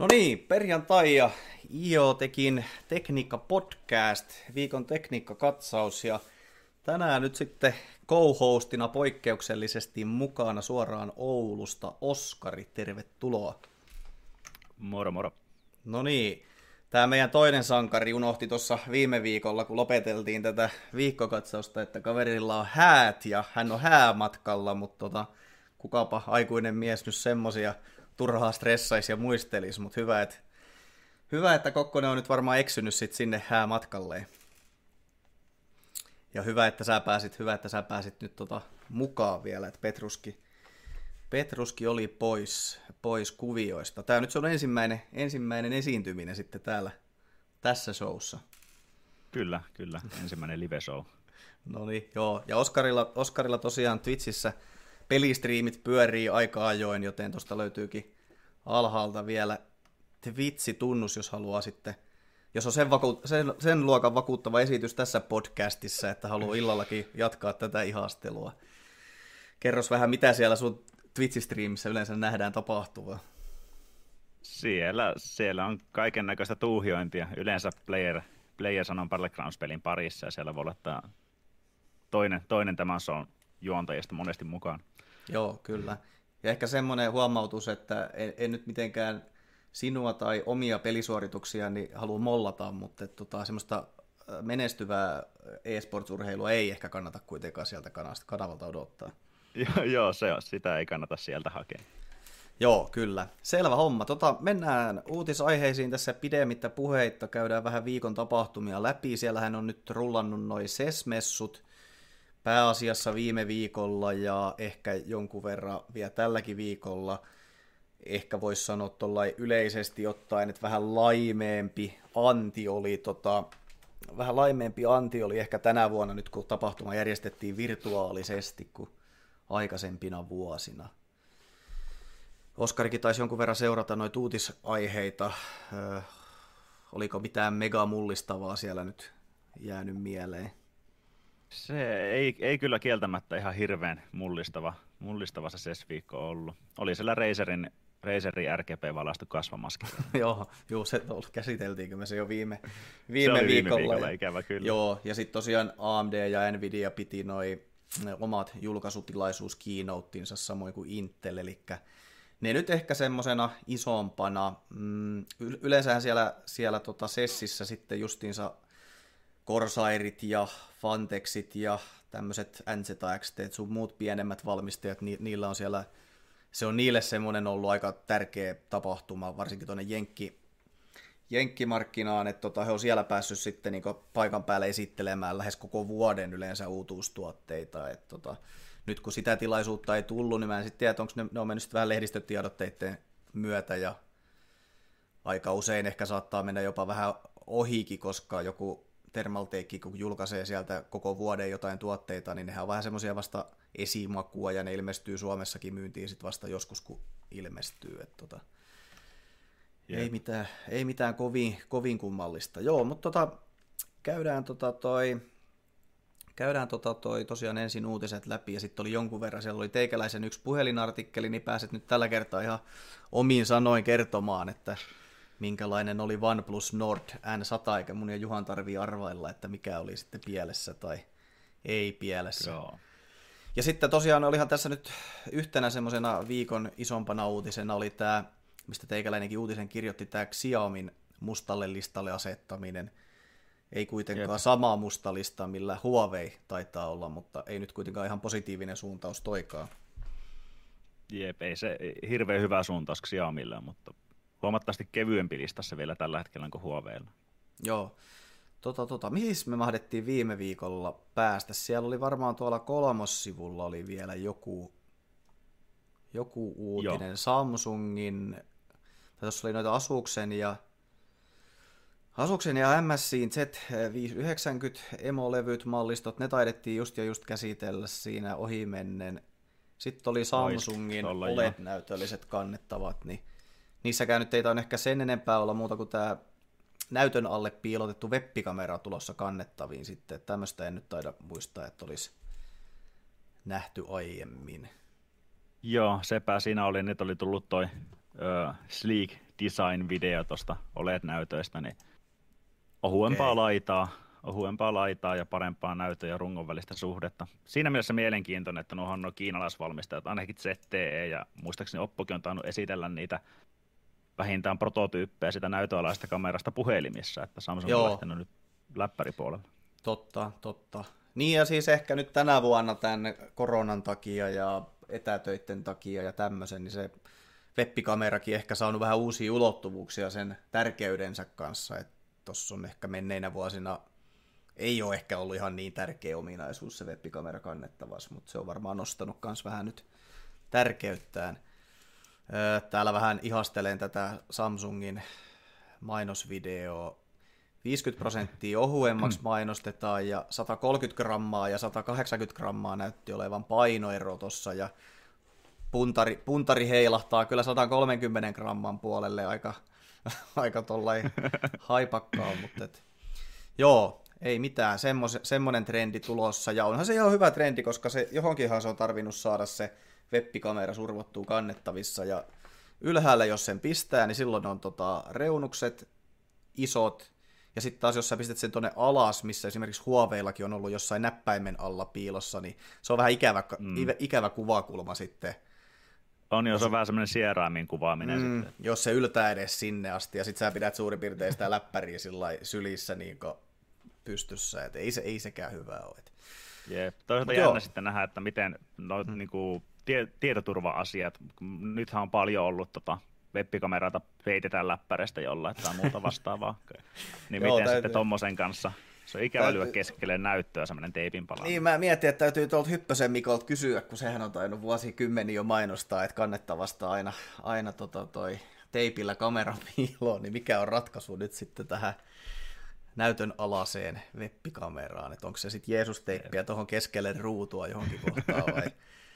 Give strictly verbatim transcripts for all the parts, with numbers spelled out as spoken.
No niin, perjantai ja I O Tekin Tekniikka Podcast, viikon tekniikkakatsaus ja tänään nyt sitten co-hostina poikkeuksellisesti mukana suoraan Oulusta Oskari, tervetuloa. Moro moro. No niin, tämä meidän toinen sankari unohti tuossa viime viikolla, kun lopeteltiin tätä viikkokatsausta, että kaverilla on häät ja hän on häämatkalla, mutta tota, kukapa aikuinen mies nyt semmosia turhaa stressaisi ja muistelisi, mutta hyvä, että, hyvä, että Kokkonen on nyt varmaan eksynyt sit sinne häämatkalleen. Ja hyvä, että sä pääsit, hyvä, että sä pääsit nyt tota mukaan vielä, että Petruski, Petruski oli pois, pois kuvioista. Tämä nyt on ensimmäinen, ensimmäinen esiintyminen sitten täällä tässä showssa. Kyllä, kyllä, ensimmäinen live show. No niin, joo, ja Oskarilla, Oskarilla tosiaan Twitchissä pelistriimit pyörii aika ajoin, joten tuosta löytyykin alhaalta vielä Twitch-tunnus, jos haluaa sitten, jos on sen, vaku- sen, sen luokan vakuuttava esitys tässä podcastissa, että haluaa illallakin jatkaa tätä ihastelua. Kerros vähän, mitä siellä sun Twitch-striimissä yleensä nähdään tapahtuvaa. Siellä, siellä on kaiken näköistä tuuhiointia. Yleensä player, player sanon Battlegrounds-pelin parissa, ja siellä voi olla toinen, toinen tämän on juontajista monesti mukaan. Joo, kyllä. Ja ehkä semmoinen huomautus, että en, en nyt mitenkään sinua tai omia pelisuorituksia niin halua mollata, mutta että, tota, semmoista menestyvää e-sports-urheilua ei ehkä kannata kuitenkaan sieltä kanavalta odottaa. Joo, joo se on, sitä ei kannata sieltä hakea. Joo, kyllä. Selvä homma. Tota, mennään uutisaiheisiin tässä pidemmittä puheitta, käydään vähän viikon tapahtumia läpi. Siellähän on nyt rullannut noi S E S-messut pääasiassa viime viikolla ja ehkä jonkun verran vielä tälläkin viikolla. Ehkä voisi sanoa tuollain yleisesti ottaen, että vähän laimeempi anti oli, tota, vähän laimeempi anti oli ehkä tänä vuonna nyt, kun tapahtuma järjestettiin virtuaalisesti kuin aikaisempina vuosina. Oskarikin taisi jonkun verran seurata noita uutisaiheita. Öö, oliko mitään mega mullistavaa siellä nyt jäänyt mieleen? Se ei, ei kyllä kieltämättä ihan hirveän mullistava, mullistava se S E S-viikko ollut. Oli siellä Razerin, Razerin R G B-valaistu kasvamaski. Joo, juu, se käsiteltiinkö me se jo viime, viime se oli viikolla. viime viikolla, ikävä kyllä. Joo, ja sitten tosiaan A M D ja Nvidia piti noi omat julkaisutilaisuus keynotensa samoin kuin Intel, eli ne nyt ehkä semmosena isompana. Mm, yleensähän siellä, siellä tota Sessissä sitten justiinsa Corsairit ja Fantexit ja tämmöiset N Z X T, sun muut pienemmät valmistajat, ni, niillä on siellä, se on niille semmoinen ollut aika tärkeä tapahtuma, varsinkin tuonne Jenkki, Jenkkimarkkinaan, että tota, he on siellä päässyt sitten niin paikan päälle esittelemään lähes koko vuoden yleensä uutuustuotteita, että tota, nyt kun sitä tilaisuutta ei tullut, niin mä en sitten tiedä, onko ne, ne on mennyt sitten vähän lehdistötiedotteiden myötä ja aika usein ehkä saattaa mennä jopa vähän ohikin, koska joku Thermaltake, kun julkaisee sieltä koko vuoden jotain tuotteita, niin nehän on vähän semmoisia vasta esimakua, ja ne ilmestyy Suomessakin myyntiin sitten vasta joskus, kun ilmestyy. Et tota, ei, mitään, ei mitään kovin, kovin kummallista. Joo, mutta tota, käydään, tota toi, käydään tota toi tosiaan ensin uutiset läpi, ja sitten oli jonkun verran, siellä oli teikäläisen yksi puhelinartikkeli, niin pääset nyt tällä kertaa ihan omiin sanoin kertomaan, että minkälainen oli OnePlus Nord N sata, eikä mun ja Juhan tarvii arvailla, että mikä oli sitten pielessä tai ei pielessä. Joo. Ja sitten tosiaan olihan tässä nyt yhtenä semmoisena viikon isompana uutisena oli tämä, mistä teikäläinenkin uutisen kirjoitti, tämä Xiaomin mustalle listalle asettaminen. Ei kuitenkaan Jep. sama musta lista, millä Huawei taitaa olla, mutta ei nyt kuitenkaan ihan positiivinen suuntaus toikaan. Jep, ei se hirveän hyvä suuntaus Xiaomille, mutta huomattavasti kevyempi listassa vielä tällä hetkellä kuin Huaweilla. Joo. Tota, tota. Mihin me mahdettiin viime viikolla päästä? Siellä oli varmaan tuolla kolmossivulla oli vielä joku, joku uutinen. Joo. Samsungin, tai tuossa oli noita Asuksen ja Asuksen ja M S I:n Z viisisataayhdeksänkymmentä emolevyt mallistot, ne taidettiin just ja just käsitellä siinä ohimennen. Sitten oli Samsungin O L E D-näytölliset kannettavat, niin niissäkään nyt ei taida ehkä sen enempää olla muuta kuin tämä näytön alle piilotettu webbikamera tulossa kannettaviin sitten. Tämmöistä en nyt taida muistaa, että olisi nähty aiemmin. Joo, sepä siinä oli, nyt oli tullut toi ö, Sleek design-video tuosta O L E D-näytöistä, niin ohuempaa okay. laitaa, ohuempaa laitaa ja parempaa näytön ja rungon välistä suhdetta. Siinä mielessä mielenkiintoinen, että nuohan nuo kiinalaisvalmistajat, ainakin Z T E ja muistaakseni Oppokin on tainnut esitellä niitä vähintään prototyyppejä sitä näytöalaista kamerasta puhelimissa, että Samsung on lähtenyt nyt läppäripuolella. Totta, totta. Niin ja siis ehkä nyt tänä vuonna tämän koronan takia ja etätöitten takia ja tämmöisen, niin se webbikamerakin ehkä saanut vähän uusia ulottuvuuksia sen tärkeydensä kanssa, että tuossa on ehkä menneinä vuosina ei ole ehkä ollut ihan niin tärkeä ominaisuus se webbikamera kannettavassa, mutta se on varmaan nostanut myös vähän nyt tärkeyttään. Täällä vähän ihastelen tätä Samsungin mainosvideoa. viisikymmentä prosenttia ohuemmaksi mainostetaan ja sata kolmekymmentä grammaa ja sata kahdeksankymmentä grammaa näytti olevan painoero tuossa ja puntari, puntari heilahtaa kyllä sata kolmekymmentä gramman puolelle aika, aika tollain haipakkaa, mutta et, joo, ei mitään, Semmos, semmoinen trendi tulossa ja onhan se ihan hyvä trendi, koska se johonkinhan se on tarvinnut saada se webbikamera survottuu kannettavissa ja ylhäällä jos sen pistää, niin silloin on tota, reunukset isot ja sitten taas jos sä pistät sen tuonne alas, missä esimerkiksi Huaweillakin on ollut jossain näppäimen alla piilossa, niin se on vähän ikävä, mm. ikävä kuvakulma sitten. On, jos on vähän semmoinen sieraimin kuvaaminen mm, sitten. Jos se yltää edes sinne asti ja sitten sä pidät suurin piirtein sitä läppäriä sylissä niin pystyssä, että ei, se, ei sekään hyvää ole. Jep, toisaalta jännä sitten nähdä, että miten no, hmm. niinku, tie, tietoturva-asiat, nythän on paljon ollut tota, web-kamerata peitetään läppäreistä jollain tai muuta vastaavaa, niin Joo, miten täytyy. Sitten tommosen kanssa, se on ikävä lyö keskelle näyttöä semmoinen teipin pala. Niin, mä mietin, että täytyy tuolta Hyppösen Mikolta kysyä, kun sehän on tainnut vuosikymmeniä jo mainostaa, että kannettavasta aina, aina tota toi teipillä kameran piiloon, niin mikä on ratkaisu nyt sitten tähän näytön alaseen web-kameraan, että onko se sitten Jeesus-teippiä tuohon keskelle ruutua johonkin kohtaan vai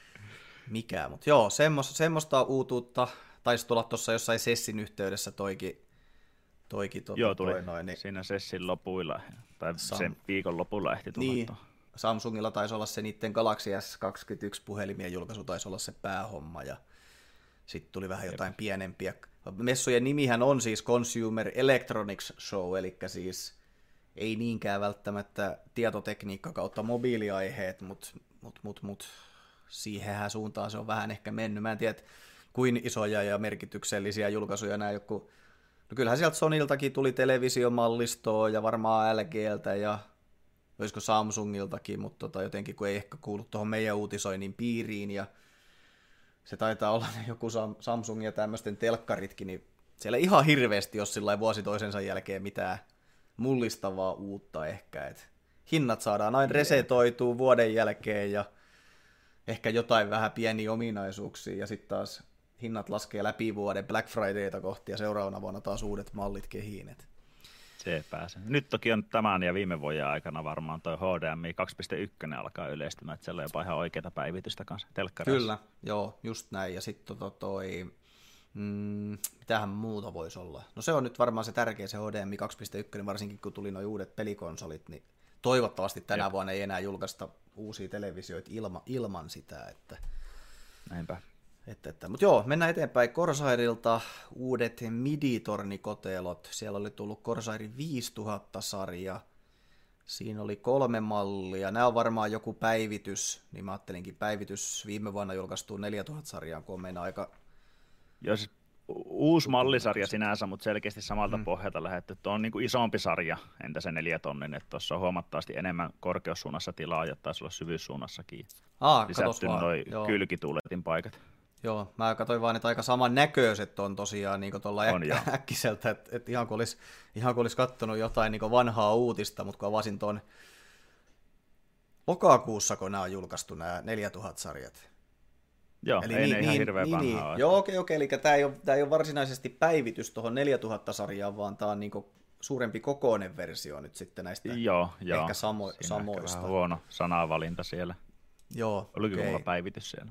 mikä, mutta joo, semmos, semmoista uutuutta taisi tulla tuossa jossain Sessin yhteydessä toikin, toikin tuota, joo, tuli toi noin, niin siinä Sessin lopuilla, tai Sam... sen viikon lopulla ehti tulla. Niin, Samsungilla taisi olla se niiden Galaxy S kaksikymmentäyksi puhelimien julkaisu, taisi olla se päähomma, ja sitten tuli vähän jotain Jep. pienempiä. Messujen nimihän on siis Consumer Electronics Show, eli siis ei niinkään välttämättä tietotekniikka kautta mobiiliaiheet, mutta mut, mut, mut, siihenhän suuntaan se on vähän ehkä mennyt. Mä en tiedä, kuin isoja ja merkityksellisiä julkaisuja nämä joku. No kyllähän sieltä Soniltakin tuli televisiomallistoa ja varmaan L Gltä ja olisiko Samsungiltakin, mutta tota, jotenkin kun ei ehkä kuulu tuohon meidän uutisoinnin piiriin ja se taitaa olla joku Samsung ja tämmöisten telkkaritkin, niin siellä ihan hirveästi, jos sillä vuosi toisensa jälkeen mitään mullistavaa uutta ehkä, että hinnat saadaan aina resetoituu vuoden jälkeen ja ehkä jotain vähän pieniä ominaisuuksia ja sitten taas hinnat laskee läpi vuoden Black Fridayta kohti ja seuraavana vuonna taas uudet mallit kehiin. Se pääsee. Nyt toki on tämän ja viime vuoden aikana varmaan toi H D M I kaksi piste yksi alkaa yleistymään, että siellä on jopa ihan oikeita päivitystä kanssa telkkarissa. Kyllä, joo, just näin. Ja sitten tota toi, mm, mitähän muuta voisi olla? No se on nyt varmaan se tärkeä se H D M I kaksi piste yksi, varsinkin kun tuli nuo uudet pelikonsolit, niin toivottavasti tänä Jep. vuonna ei enää julkaista uusia televisioita ilma, ilman sitä. Että... Näinpä. Että, että. Mutta joo, mennään eteenpäin. Corsairilta uudet midi-tornikotelot. Siellä oli tullut Corsair viisituhatta-sarja. Siinä oli kolme mallia. Nämä on varmaan joku päivitys, niin mä ajattelinkin päivitys viime vuonna julkaistuun neljätuhatta-sarjaan, kun on meidän aika... Joo, siis uusi mallisarja sinänsä, mutta selkeästi samalta mm. pohjalta lähdetty. Tuo on niin kuin isompi sarja, entä se neljä tonnin, että tuossa on huomattavasti enemmän korkeussuunnassa tilaa, ja taisi olla syvyyssuunnassakin. Aa, lisätty noi kylkituuletin paikat. Joo, mä katsoin vaan, että aika saman näköiset on tosiaan niin tuolla äk- äkkiseltä, että et ihan kun olisi, ihan kun olisi katsonut jotain niin vanhaa uutista, mutta kun avasin tuon lokakuussa, kun nämä on julkaistu nämä neljätuhatta-sarjat. Joo, eli ei niin, ne ihan niin, hirveän niin, vanhaa. Niin. Joo, okei, okei, eli tämä ei, ole, tämä ei ole varsinaisesti päivitys tuohon neljätuhatta-sarjaan, vaan tämä on niin suurempi kokoinen versio nyt sitten näistä joo, joo. ehkä samo, samoista. Ehkä vähän huono sanavalinta siellä. Joo, oliko okay. mulla päivitys siellä?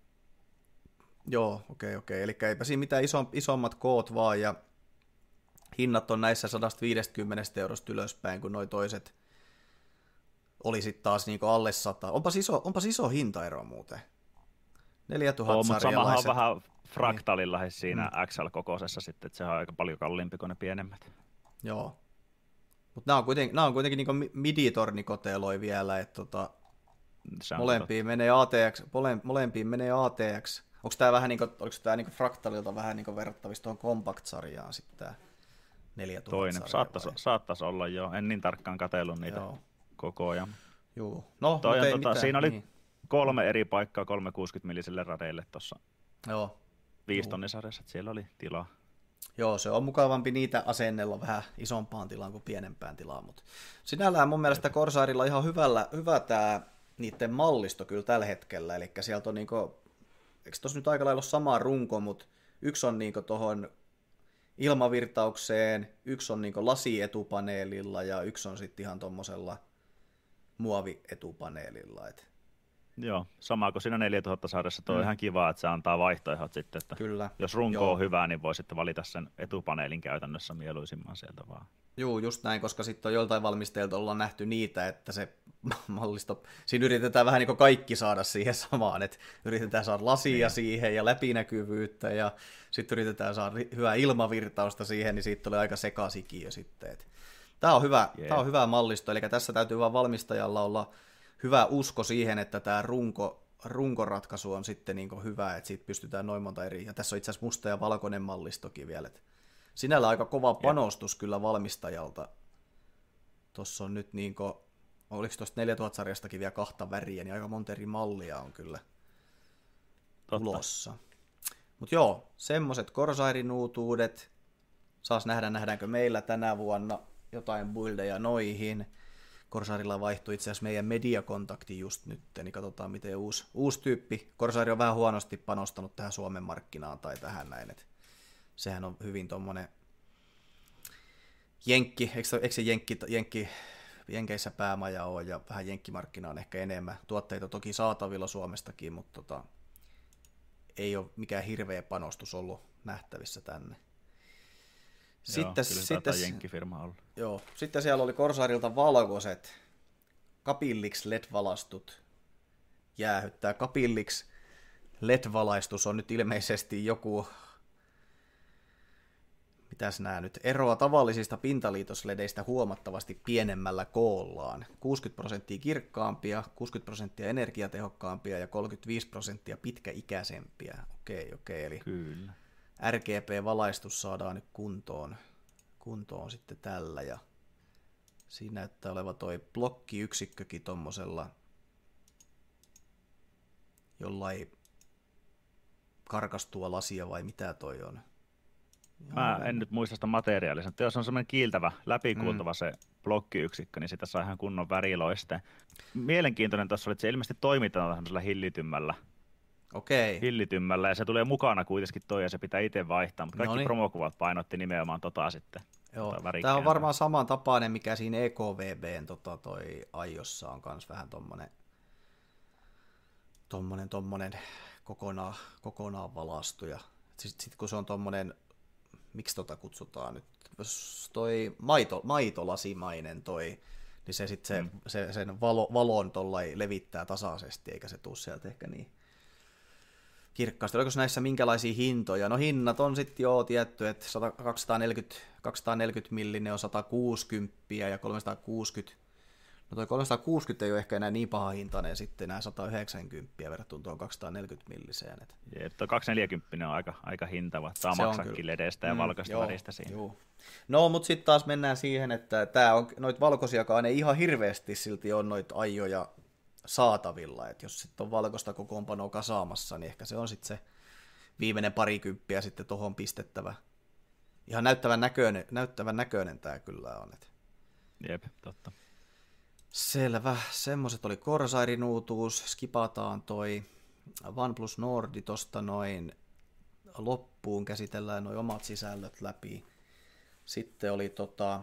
Joo, okei, okay, okei. Okay. Eli eipä siinä mitään iso, isommat koot vaan, ja hinnat on näissä sata viisikymmentä eurosta ylöspäin, kun noi toiset oli sitten taas niinku alle sata. Onpas iso, onpas iso hintaero muuten. neljätuhatta Oo, mutta samahan on sarjalaiset. vähän Fractalilla niin. Siinä Mm. X L-kokoisessa sitten, että se on aika paljon kalliimpi kuin ne pienemmät. Joo. Mutta nämä on kuitenkin, nämä on kuitenkin niin midi-tornikoteloi vielä, että tota, molempiin menee A T X, mole, molempiin menee A T X. Onko tämä vähän niin kuin, oliko tämä niin kuin Fractalilta vähän niin kuin verrattavissa tuohon Compact-sarjaan sitten tämä neljätuhatta Toinen, saattaisi, saattaisi olla jo, en niin tarkkaan katsellut niitä Joo. koko ajan. Joo. No, Toi on, ei tota, mitään. siinä oli niin. kolme eri paikkaa kolmesataakuusikymmentä milliselle radeille tuossa Joo. viisitonnisarjassa, että siellä oli tilaa. Joo, se on mukavampi niitä asennella vähän isompaan tilaan kuin pienempään tilaan, mutta sinällään mun mielestä Corsairilla ihan hyvällä, hyvä tämä niiden mallisto kyllä tällä hetkellä, eli sieltä on niinku, eikö tuossa nyt aika lailla ole sama runko, mutta yksi on niinku tuohon ilmavirtaukseen, yksi on niinku lasietupaneelilla ja yksi on sitten ihan tuommoisella muovietupaneelilla. Et. Joo, sama kuin siinä neljätuhatta sarjassa, tuo on Mm. ihan kiva, että se antaa vaihtoehdot sitten, että Kyllä. jos runko Joo. on hyvä, niin voi sitten valita sen etupaneelin käytännössä mieluisimman sieltä vaan. Joo, just näin, koska sitten on joltain valmistajilta ollaan nähty niitä, että se mallisto, siinä yritetään vähän niin kuin kaikki saada siihen samaan, että yritetään saada lasia niin. siihen ja läpinäkyvyyttä ja sitten yritetään saada hyvää ilmavirtausta siihen, niin siitä tulee aika sekaisinkin jo sitten. Tämä on hyvä, yeah. tämä on hyvä mallisto, eli tässä täytyy vaan valmistajalla olla hyvä usko siihen, että tämä runko, runkoratkaisu on sitten niin kuin hyvä, että siitä pystytään noin monta eri, ja tässä on itse asiassa musta ja valkoinen mallistokin vielä, että sinällä aika kova panostus yeah. kyllä valmistajalta. Tuossa on nyt niin kuin, oliko tuosta neljätuhatta-sarjastakin vielä kahta väriä, niin aika monta eri mallia on kyllä Totta. ulossa. Mutta joo, semmoiset Corsairin uutuudet. Saas nähdä, nähdäänkö meillä tänä vuonna jotain buildeja noihin. Corsairilla vaihtui itse asiassa meidän mediakontakti just nyt, niin katsotaan miten uusi, uusi tyyppi. Corsair on vähän huonosti panostanut tähän Suomen markkinaan tai tähän näin, että sehän on hyvin tommonen jenkki, eikö, eikö se jenkki, jenkki, jenkeissä päämaja ole ja vähän jenkkimarkkina on ehkä enemmän. Tuotteita toki saatavilla Suomestakin, mutta tota, ei ole mikään hirveä panostus ollut nähtävissä tänne. Sitten, joo, sitten, jenkkifirma olla. Joo, sitten siellä oli Corsairilta valkoiset Capillix L E D-valastut jäähyttää. Capillix L E D-valaistus on nyt ilmeisesti joku, mitäs nää nyt, eroa tavallisista pintaliitosledeistä huomattavasti pienemmällä koollaan. kuusikymmentä prosenttia kirkkaampia, kuusikymmentä prosenttia energiatehokkaampia ja kolmekymmentäviisi prosenttia pitkäikäisempiä. Okei, okei, eli Kyllä. R G B-valaistus saadaan nyt kuntoon, kuntoon sitten tällä, ja siinä näyttää oleva toi blokkiyksikkökin tommosella jollain karkastua lasia vai mitä toi on. Mä en nyt muista sitä materiaalista, mutta jos on semmoinen kiiltävä, läpikuultava mm. se blokkiyksikkö, niin sitä saa ihan kunnon väriloiste. Mielenkiintoinen tuossa oli, että se ilmeisesti toimitaan tämmöisellä hillitymmällä. Okei. Hillitymmällä, ja se tulee mukana kuitenkin toi, ja se pitää itse vaihtaa, mutta kaikki Noniin. promokuvat painotti nimenomaan tota sitten. Joo, tota tämä on varmaan samantapainen, mikä siinä E K V B:n tota, toi Aiossa on kans vähän tommonen, tommonen, tommonen kokonaan, kokonaan valastu, ja sitten sit, kun se on tommonen, miksi tota kutsutaan nyt, jos toi maito, maitolasimainen toi, niin se sitten se, mm. se, sen valo, valon tollai levittää tasaisesti, eikä se tuu sieltä ehkä niin kirkkaasti. Oliko näissä minkälaisia hintoja? No hinnat on sitten jo tietty, että kaksisataaneljäkymmentä millinen on sata kuusikymmentä ja kolmesataakuusikymmentä. No toi kolmesataakuusikymmentä ei ole ehkä enää niin paha hintainen sitten enää sata yhdeksänkymmentä verrattuna tuohon kaksisataaneljäkymmentä milliseen. Jep, tuo kaksisataaneljäkymmentä on aika, aika hintava. Saa maksakin ledestä ja mm, valkoista joo, väristä siinä. Joo. No, mutta sitten taas mennään siihen, että tää on, noit valkoisiakaan ei ihan hirveästi silti ole noita ajoja saatavilla, että jos sitten on valkoista kokoonpanoa kasaamassa, niin ehkä se on sitten se viimeinen parikymppiä sitten tuohon pistettävä. Ihan näyttävän näköinen, näyttävän näköinen tämä kyllä on. Että. Jep, totta. Selvä, semmoiset oli Corsairin uutuus, skipataan toi OnePlus Nordi tosta noin loppuun, käsitellään noin omat sisällöt läpi. Sitten oli tota,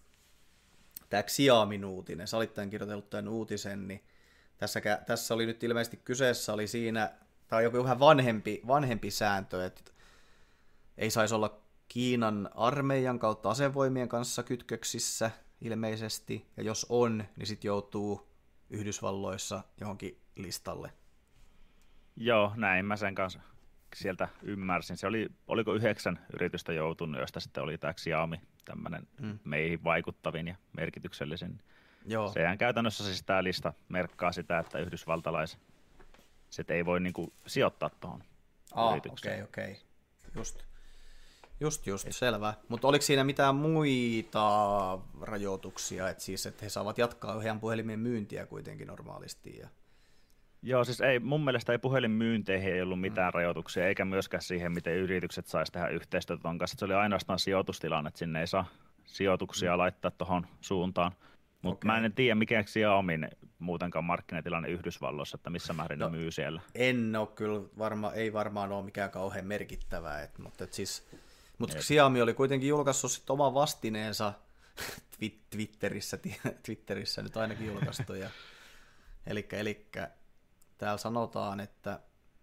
tämä Xiaomin uutinen, sä olit tämän kirjoitellut tämän uutisen, niin Tässä, tässä oli nyt ilmeisesti kyseessä, oli siinä, tämä on joku vähän vanhempi, vanhempi sääntö, että ei saisi olla Kiinan armeijan kautta asevoimien kanssa kytköksissä ilmeisesti, ja jos on, niin sitten joutuu Yhdysvalloissa johonkin listalle. Joo, näin mä sen kanssa sieltä ymmärsin. Se oli, oliko yhdeksän yritystä joutunut, josta sitten oli tämä Xiaomi, tämmöinen mm. meihin vaikuttavin ja merkityksellisin. Joo. Sehän käytännössä siis tämä lista merkkaa sitä, että yhdysvaltalaiset ei voi niinku sijoittaa tuohon ah, yritykseen. Okei, okay, okei. Okay. Just, just, just Et... selvä. Mutta oliko siinä mitään muita rajoituksia, että siis, että he saavat jatkaa heidän puhelimien myyntiä kuitenkin normaalisti? Ja... Joo, siis ei, mun mielestä ei puhelinmyynteihin ei ollut mitään mm. rajoituksia, eikä myöskään siihen, miten yritykset saisi tehdä yhteistyötä ton kanssa. Se oli ainoastaan sijoitustilanne, että sinne ei saa sijoituksia mm. laittaa tuohon suuntaan. Mutta okay. Mä en tiedä, mikä Xiaomin muutenkaan markkinatilanne Yhdysvalloissa, että missä määrin no, ne myy siellä. En ole kyllä, varma, ei varmaan ole mikään kauhean merkittävää. Et, mutta et siis, mut Xiaomi oli kuitenkin julkaissut sit oman vastineensa Twitterissä, Twitterissä nyt ainakin julkaistu. Ja, elikkä, elikkä täällä sanotaan, että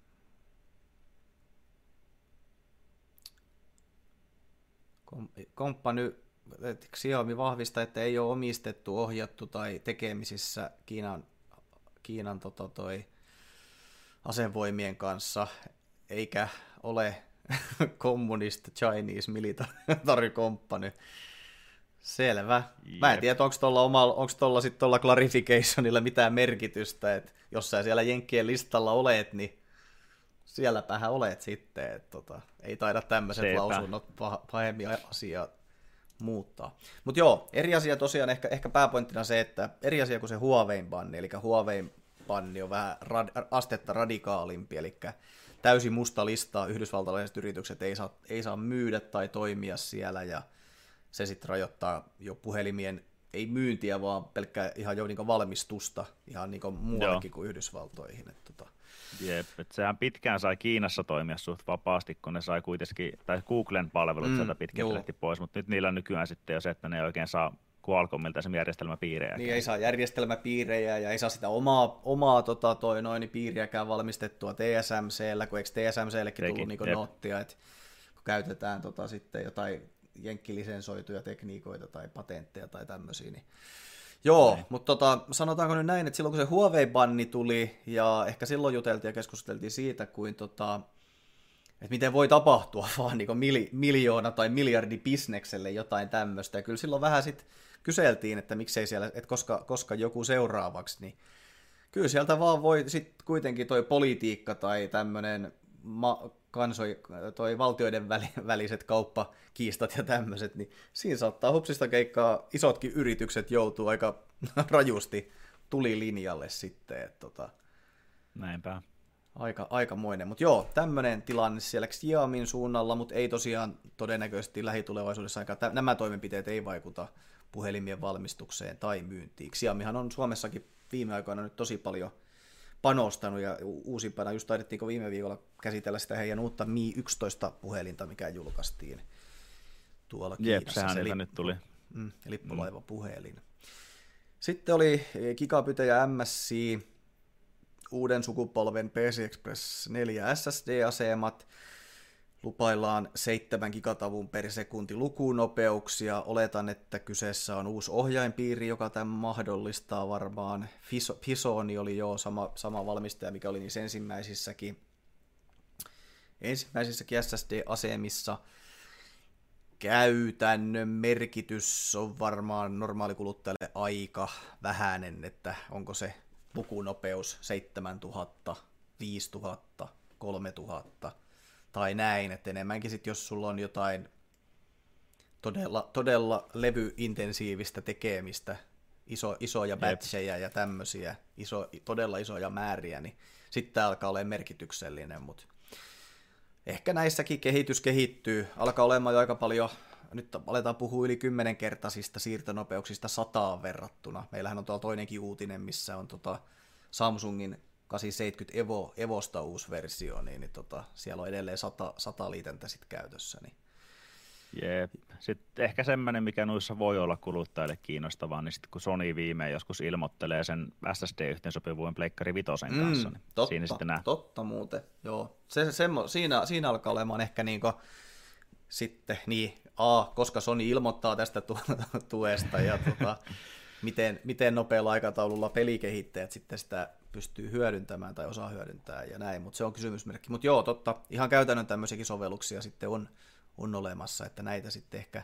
komppany Xiaomi vahvistaa, että ei ole omistettu, ohjattu tai tekemisissä Kiinan, Kiinan tota toi asevoimien kanssa, eikä ole kommunist Chinese military company. Selvä. Jep. Mä en tiedä, onko tuolla, omalla, onko tuolla, sit tuolla clarificationilla mitään merkitystä, että jos sä siellä Jenkkien listalla olet, niin sielläpähän olet sitten. Et, tota, ei taida tämmöiset Seepä. lausunnot pah- pahemmin asiaa muuttaa. Mutta joo, eri asia tosiaan, ehkä, ehkä pääpointtina se, että eri asia kuin se Huawein banni, eli Huawein banni on vähän rad, astetta radikaalimpi, eli täysin musta listaa yhdysvaltalaiset yritykset ei saa, ei saa myydä tai toimia siellä, ja se sitten rajoittaa jo puhelimien, ei myyntiä, vaan pelkkää ihan jo niinku valmistusta, ihan niinku muuallekin kuin Yhdysvaltoihin. Et tota. Jep, että sehän pitkään sai Kiinassa toimia suht vapaasti, kun ne sai kuitenkin, tai Googlen palvelut mm, sieltä pitkään lähti pois, mutta nyt niillä on nykyään sitten jo se, että ne ei oikein saa Qualcommilta esimerkiksi järjestelmäpiirejä. Niin ei saa järjestelmäpiirejä ja ei saa sitä omaa, omaa tota, toi, noin, piiriäkään valmistettua T S M C:llä, kun eikö T S M C:llekin tullut niinku nottia, että kun käytetään tota, sitten jotain jenkkilisensoituja tekniikoita tai patentteja tai tämmöisiä, niin joo, näin. Mutta tota, sanotaanko nyt näin, että silloin kun se Huawei-banni tuli, ja ehkä silloin juteltiin ja keskusteltiin siitä, kuin tota, että miten voi tapahtua vaan niin mili, miljoona tai miljardi bisnekselle jotain tämmöistä, ja kyllä silloin vähän sitten kyseltiin, että miksei siellä, että koska, koska joku seuraavaksi, niin kyllä sieltä vaan voi sitten kuitenkin toi politiikka tai tämmöinen ma- kanso, toi valtioiden väliset kauppakiistat ja tämmöiset, niin siinä saattaa hupsista keikkaa isotkin yritykset joutuu aika rajusti tulilinjalle sitten. Että tota, näinpä. Aika, aikamoinen, mutta joo, tämmöinen tilanne siellä Xiaomin suunnalla, mutta ei tosiaan todennäköisesti lähitulevaisuudessa aika, nämä toimenpiteet ei vaikuta puhelimien valmistukseen tai myyntiin. Xiaomihan on Suomessakin viime aikoina nyt tosi paljon panostanut, ja uusimpana just taidettiinko viime viikolla käsitellä sitä heidän uutta Mi yksitoista puhelinta, mikä julkaistiin tuolla Kiinassa. Jep, sehän se lippu, nyt tuli. Mm, lippulaiva puhelin. Sitten oli Gigabit ja M S I, uuden sukupolven P C Express neljä S S D-asemat, lupaillaan seitsemän gigatavun per sekunti lukunopeuksia. Oletan, että kyseessä on uusi ohjainpiiri, joka tämän mahdollistaa varmaan. Fisoni oli jo sama, sama valmistaja, mikä oli niissä ensimmäisissäkin, ensimmäisissäkin S S D-asemissa. Käytännön merkitys on varmaan normaalikuluttajalle aika vähäinen, että onko se lukunopeus seitsemäntuhatta, viisituhatta, kolmetuhatta tai näin, että enemmänkin sitten jos sulla on jotain todella, todella levyintensiivistä tekemistä, iso, isoja batcheja ja tämmöisiä, iso, todella isoja määriä, niin sitten tämä alkaa olla merkityksellinen, mutta ehkä näissäkin kehitys kehittyy, alkaa olemaan jo aika paljon, nyt aletaan puhua yli kymmenenkertaisista siirtonopeuksista sataan verrattuna. Meillähän on tuolla toinenkin uutinen, missä on tota Samsungin kahdeksansataaseitsemänkymmentä Evo, Evosta uusi versio, niin, niin tota, siellä on edelleen sata, sata liitäntä sit käytössä. Niin. Jep. Sitten ehkä semmoinen, mikä noissa voi olla kuluttajille kiinnostavaa, niin sitten kun Sony viimein joskus ilmoittelee sen S S D-yhteensopivuuden Pleikkari Vitosen mm, kanssa, niin totta, siinä sitten nää... totta muuten, joo. Se, semmo, siinä, siinä alkaa olemaan ehkä niinku sitten, niin, A, koska Sony ilmoittaa tästä tu- tuesta, ja tota, miten, miten nopealla aikataululla pelikehittäjät sitten sitä pystyy hyödyntämään tai osaa hyödyntää ja näin, mutta se on kysymysmerkki. Mutta joo, totta, ihan käytännön tämmöisiäkin sovelluksia sitten on, on olemassa, että näitä sitten ehkä,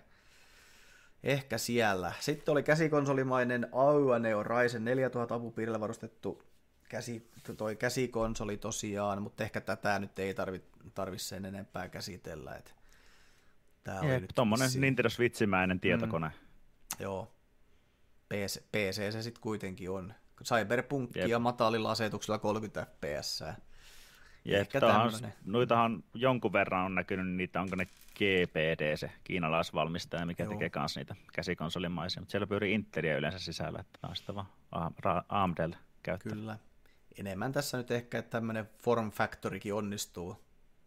ehkä siellä. Sitten oli käsikonsolimainen Aua Ryzen neljätuhatta apupiirillä varustettu käsi, toi käsikonsoli tosiaan, mutta ehkä tätä nyt ei tarvitse tarvi sen enempää käsitellä. Että tää oli nyt tommonen Nintendo Switchimäinen tietokone. Mm. Joo, P C, P C se sitten kuitenkin on. Cyberpunkia Jep. matalilla asetuksilla kolmekymmentä F P S. Jep, noitahan jonkun verran on näkynyt niitä, onko ne G P D, se kiinalaisvalmistaja, mikä Joo. tekee kanssa niitä käsikonsolimaisia, mutta siellä pyörii Intelia yleensä sisällä, että tämä on sitä vaan A M D:llä käyttää. Kyllä. Enemmän tässä nyt ehkä, että tämmöinen form factorikin onnistuu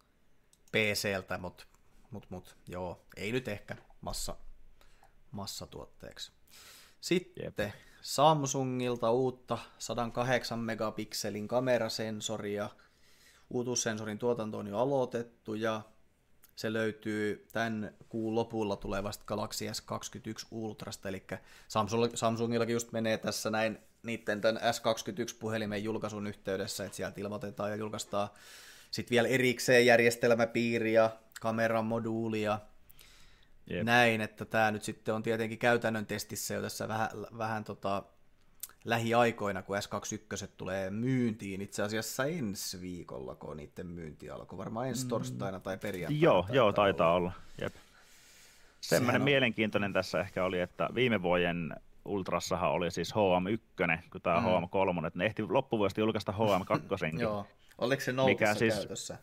P C:ltä, mutta mut, mut, joo, ei nyt ehkä massa, massatuotteeksi. Sitten Jep. Samsungilta uutta sata kahdeksan megapikselin kamerasensoria. Uutuussensorin tuotanto on jo aloitettu ja se löytyy tämän kuun lopulla tulevasta Galaxy S kaksikymmentäyksi Ultrasta, eli Samsung, Samsungillakin just menee tässä näin niiden tämän S kaksikymmentäyksi-puhelimen julkaisun yhteydessä, että sieltä ilmoitetaan ja julkaistaan sitten vielä erikseen järjestelmäpiiri ja kameran moduuli ja Jep. näin, että tämä nyt sitten on tietenkin käytännön testissä jo tässä vähän, vähän tota, lähiaikoina, kun S kaksikymmentäyksi tulee myyntiin, itse asiassa ensi viikolla, kun niiden myynti alkoi, varmaan ensi torstaina tai perjantaina. Joo, joo taitaa olla. olla. Jep. Semmoinen on mielenkiintoinen tässä ehkä oli, että viime vuoden Ultrassahan oli siis H M yksi, kun tämä mm. H M kolme, että ne ehti loppuvuodesta julkaista H M kaksi. Joo, oliko se Notessa siis käytössä?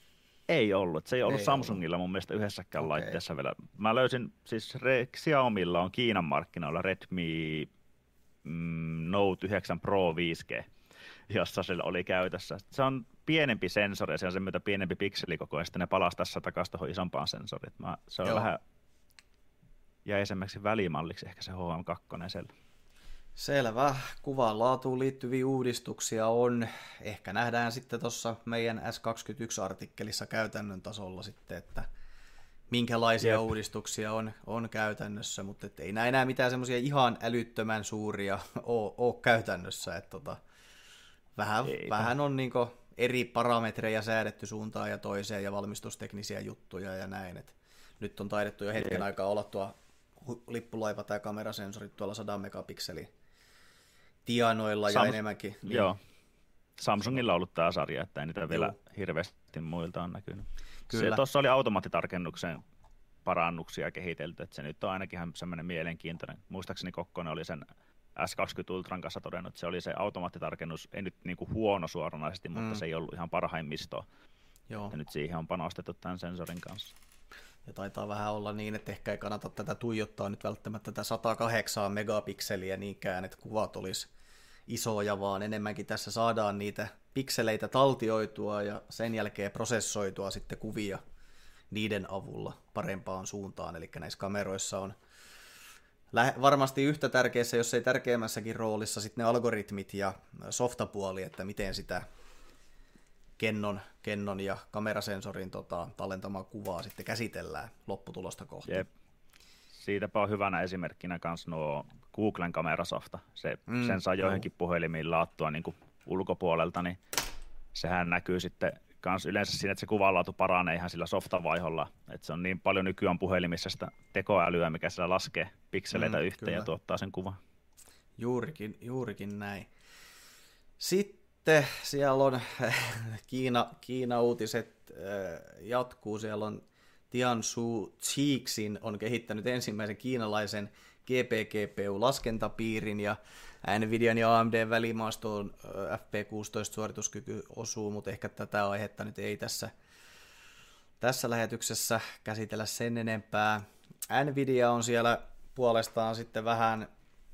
Ei ollut, se ei ollut ei Samsungilla ollut mun mielestä yhdessäkään okay. laitteessa vielä. Mä löysin, siis Re- Xiaomilla on Kiinan markkinoilla Redmi mm, Note yhdeksän Pro viisi G, jossa se oli käytössä. Se on pienempi sensori ja se on sen myötä pienempi pikselikoko, ja sitten ne palasi tässä takaisin tuohon isompaan sensoriin. Mä, se on Joo. vähän jäi esimerkiksi välimalliksi ehkä se H M kaksi siellä. Selvä. Kuvan laatuun liittyviä uudistuksia on. Ehkä nähdään sitten tuossa meidän S kaksikymmentäyksi-artikkelissa käytännön tasolla sitten, että minkälaisia Jep. uudistuksia on, on käytännössä, mutta ei näe enää mitään semmoisia ihan älyttömän suuria ole, ole käytännössä. Että tota, vähän, vähän on niinku eri parametreja säädetty suuntaan ja toiseen ja valmistusteknisiä juttuja ja näin. Et nyt on taidettu jo hetken Jep. aikaa olla tuo lippulaiva tai kamerasensorit tuolla sata megapikselin tianoilla ja Sam- enemmänkin. Niin. Joo. Samsungilla on ollut tämä sarja, että ei niitä vielä Joo. hirveästi muilta on näkynyt. Tuossa oli automaattitarkennuksen parannuksia kehitelty, että se nyt on ainakin ihan semmoinen mielenkiintoinen. Muistaakseni Kokkonen oli sen S kaksikymmentä Ultran kanssa todennut, että se oli se automaattitarkennus, ei nyt niin kuin huono suoranaisesti, mutta mm. se ei ollut ihan parhaimmistoa. Joo. Ja nyt siihen on panostettu tämän sensorin kanssa. Ja taitaa vähän olla niin, että ehkä ei kannata tätä tuijottaa nyt välttämättä tätä sata kahdeksan megapikseliä niinkään, että kuvat olisi isoja, vaan enemmänkin tässä saadaan niitä pikseleitä taltioitua ja sen jälkeen prosessoitua sitten kuvia niiden avulla parempaan suuntaan. Eli näissä kameroissa on varmasti yhtä tärkeässä, jos ei tärkeämmässäkin roolissa sitten ne algoritmit ja softapuoli, että miten sitä Kennon, Kennon ja kamerasensorin tota, tallentamaa kuvaa sitten käsitellään lopputulosta kohti. Jep. Siitäpä on hyvänä esimerkkinä myös nuo Googlen kamerasofta. Se, mm, sen saa joihinkin no. puhelimiin laattua niin kuin ulkopuolelta, niin sehän näkyy sitten kans yleensä siinä, että se kuvanlaatu paranee ihan sillä softavaiholla. Että se on niin paljon nykyään puhelimissa sitä tekoälyä, mikä siellä laskee pikseleitä mm, yhteen kyllä. ja tuottaa sen kuvan. Juurikin, juurikin näin. Sitten siellä on Kiina, Kiina-uutiset jatkuu. Siellä on Tianzhu Zhixin on kehittänyt ensimmäisen kiinalaisen G P G P U-laskentapiirin ja Nvidian ja A M D:n välimaastoon F P kuusitoista suorituskyky osuu, mutta ehkä tätä aihetta nyt ei tässä, tässä lähetyksessä käsitellä sen enempää. Nvidia on siellä puolestaan sitten vähän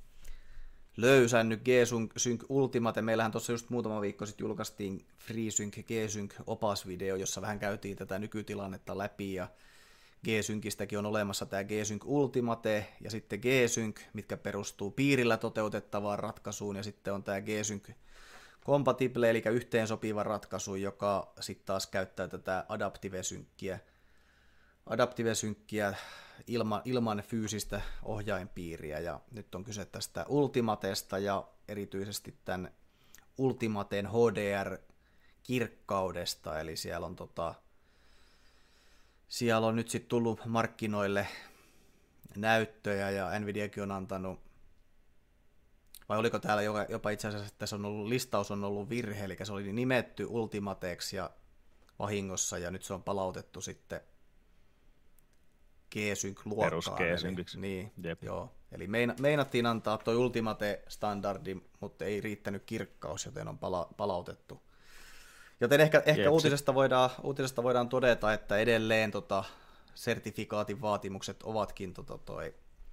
löysännyt G-Sync Ultimate. Meillähän tuossa just muutama viikko sitten julkaistiin FreeSync G-Sync opasvideo, jossa vähän käytiin tätä nykytilannetta läpi ja G-Synkistäkin on olemassa tämä G-Sync Ultimate ja sitten G-Sync, mitkä perustuu piirillä toteutettavaan ratkaisuun ja sitten on tämä G-Sync Compatible, eli yhteensopiva ratkaisu, joka sitten taas käyttää tätä Adaptive Synckiä, Adaptive Synckiä ilman, ilman fyysistä ohjainpiiriä, ja nyt on kyse tästä Ultimatesta ja erityisesti tämän Ultimaten H D R-kirkkaudesta, eli siellä on, tota, siellä on nyt sitten tullut markkinoille näyttöjä, ja Nvidiakin on antanut, vai oliko täällä jopa itse asiassa, että tässä on ollut, listaus on ollut virhe, eli se oli nimetty Ultimateksi ja vahingossa, ja nyt se on palautettu sitten G-Sync-luokkaan. Perus G-Synciksi. Niin, joo. Eli mein, meinattiin antaa toi Ultimate-standardi, mutta ei riittänyt kirkkaus, joten on pala- palautettu. Joten ehkä, ehkä uutisesta, voidaan, uutisesta voidaan todeta, että edelleen tota, sertifikaatin vaatimukset ovatkin, tota, toi,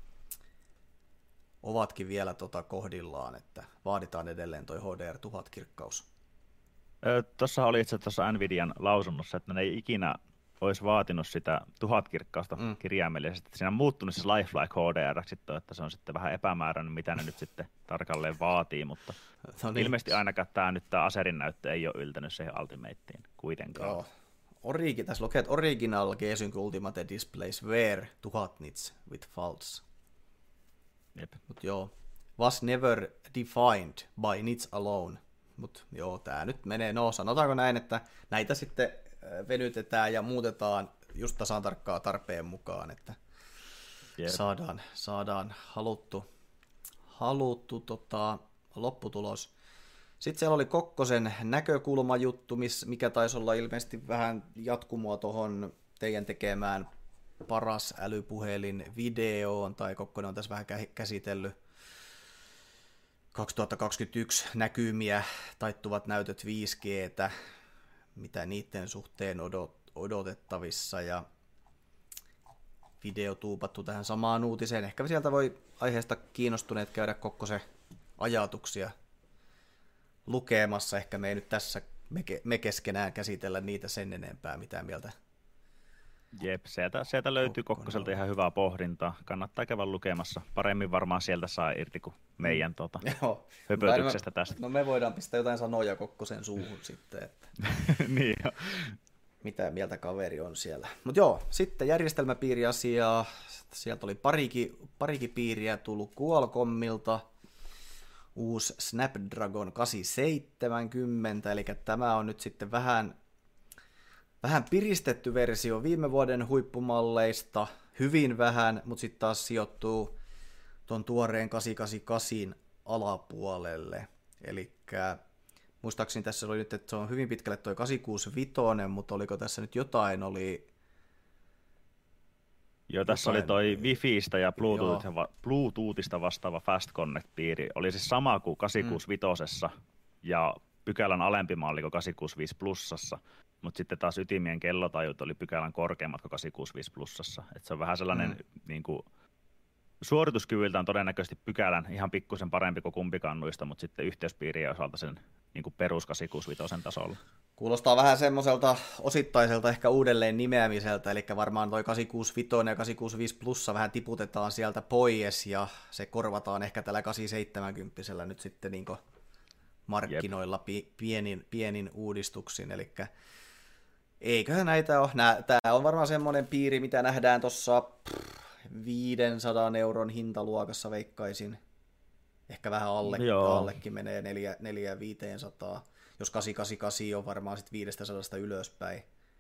ovatkin vielä tota, kohdillaan, että vaaditaan edelleen toi H D R tuhat kirkkaus. Tuossa oli itse tuossa Nvidian lausunnossa, että ne ei ikinä olisi vaatinut sitä tuhat kirkkausta mm. kirjaimellisesti. Siinä on muuttunut siis lifelike H D R, että se on sitten vähän epämääräinen, mitä ne nyt sitten tarkalleen vaatii, mutta no niin. Ilmeisesti ainakaan tämä nyt tämä Acerin näyttö ei ole yltänyt siihen Ultimateen kuitenkaan. Joo. Origi, tässä lukee, että Original G-Sync Ultimate Displays were tuhat nits with faults. Jep. Mut joo, was never defined by nits alone. Mut joo, tää nyt menee, no sanotaanko näin, että näitä sitten venytetään ja muutetaan just tasan tarkkaa tarpeen mukaan, että yep. saadaan, saadaan haluttu, haluttu tota, lopputulos. Sitten siellä oli Kokkosen näkökulmajuttu, mikä taisi olla ilmeisesti vähän jatkumoa tuohon teidän tekemään paras älypuhelin videoon, tai Kokkonen on tässä vähän käsitellyt kaksituhattakaksikymmentäyksi näkymiä, taittuvat näytöt viisi G:tä, mitä niiden suhteen odot, odotettavissa, ja video tuupattu tähän samaan uutiseen. Ehkä sieltä voi aiheesta kiinnostuneet käydä Kokkosen ajatuksia lukemassa. Ehkä me ei nyt tässä me, me keskenään käsitellä niitä sen enempää, mitä mieltä. Jep, sieltä, sieltä löytyy Kokkoselta ihan hyvää pohdintaa. Kannattaa käydä lukemassa. Paremmin varmaan sieltä saa irti kuin meidän tuota, höpötyksestä tästä. No me voidaan pistää jotain sanoja Kokkosen suuhun sitten, että niin jo. Mitä mieltä kaveri on siellä. Mutta joo, sitten järjestelmäpiiriasiaa. Sieltä oli parikin, parikin piiriä tullut Qualcommilta. Uusi Snapdragon kahdeksansataaseitsemänkymmentä, eli tämä on nyt sitten vähän Vähän piristetty versio viime vuoden huippumalleista, hyvin vähän, mutta sitten taas sijoittuu tuon tuoreen kahdeksansataakahdeksankymmentäkahdeksan alapuolelle. Eli muistaakseni tässä oli nyt, että se on hyvin pitkälle tuo kahdeksansataakuusikymmentäviisi, mutta oliko tässä nyt jotain, oli... Joo, tässä jotain... oli toi Wi-Fiistä ja Bluetoothista, Bluetoothista vastaava Fast Connect-piiri. Oli siis sama kuin kahdeksansataakuusikymmentäviisi mm. ja pykälän alempi malli kuin kahdeksansataakuusikymmentäviisi plussassa. Mutta sitten taas ytimien kellotajut oli pykälän korkeammat kuin kahdeksansataakuusikymmentäviisi plussassa. Et se on vähän sellainen mm. niin kuin, suorituskyvyltään todennäköisesti pykälän ihan pikkusen parempi kuin kumpikaan noista, mutta sitten yhteyspiirien osalta sen niin kuin perus kahdeksansataakuusikymmentäviisi tasolla. Kuulostaa vähän semmoiselta osittaiselta ehkä uudelleen nimeämiseltä, eli varmaan toi kahdeksansataakuusikymmentäviisi ja kahdeksansataakuusikymmentäviisi plussa vähän tiputetaan sieltä pois ja se korvataan ehkä tällä kahdeksansataaseitsemänkymmentä nyt sitten niin kuin markkinoilla pi- pienin, pienin uudistuksin, eli eiköhän näitä ole. Tämä on varmaan semmoinen piiri, mitä nähdään tuossa viisisataa euron hintaluokassa veikkaisin. Ehkä vähän alle, allekin menee neljä viisisataa. Jos kahdeksansataakahdeksankymmentäkahdeksan on varmaan sitten viisisataa ylöspäin.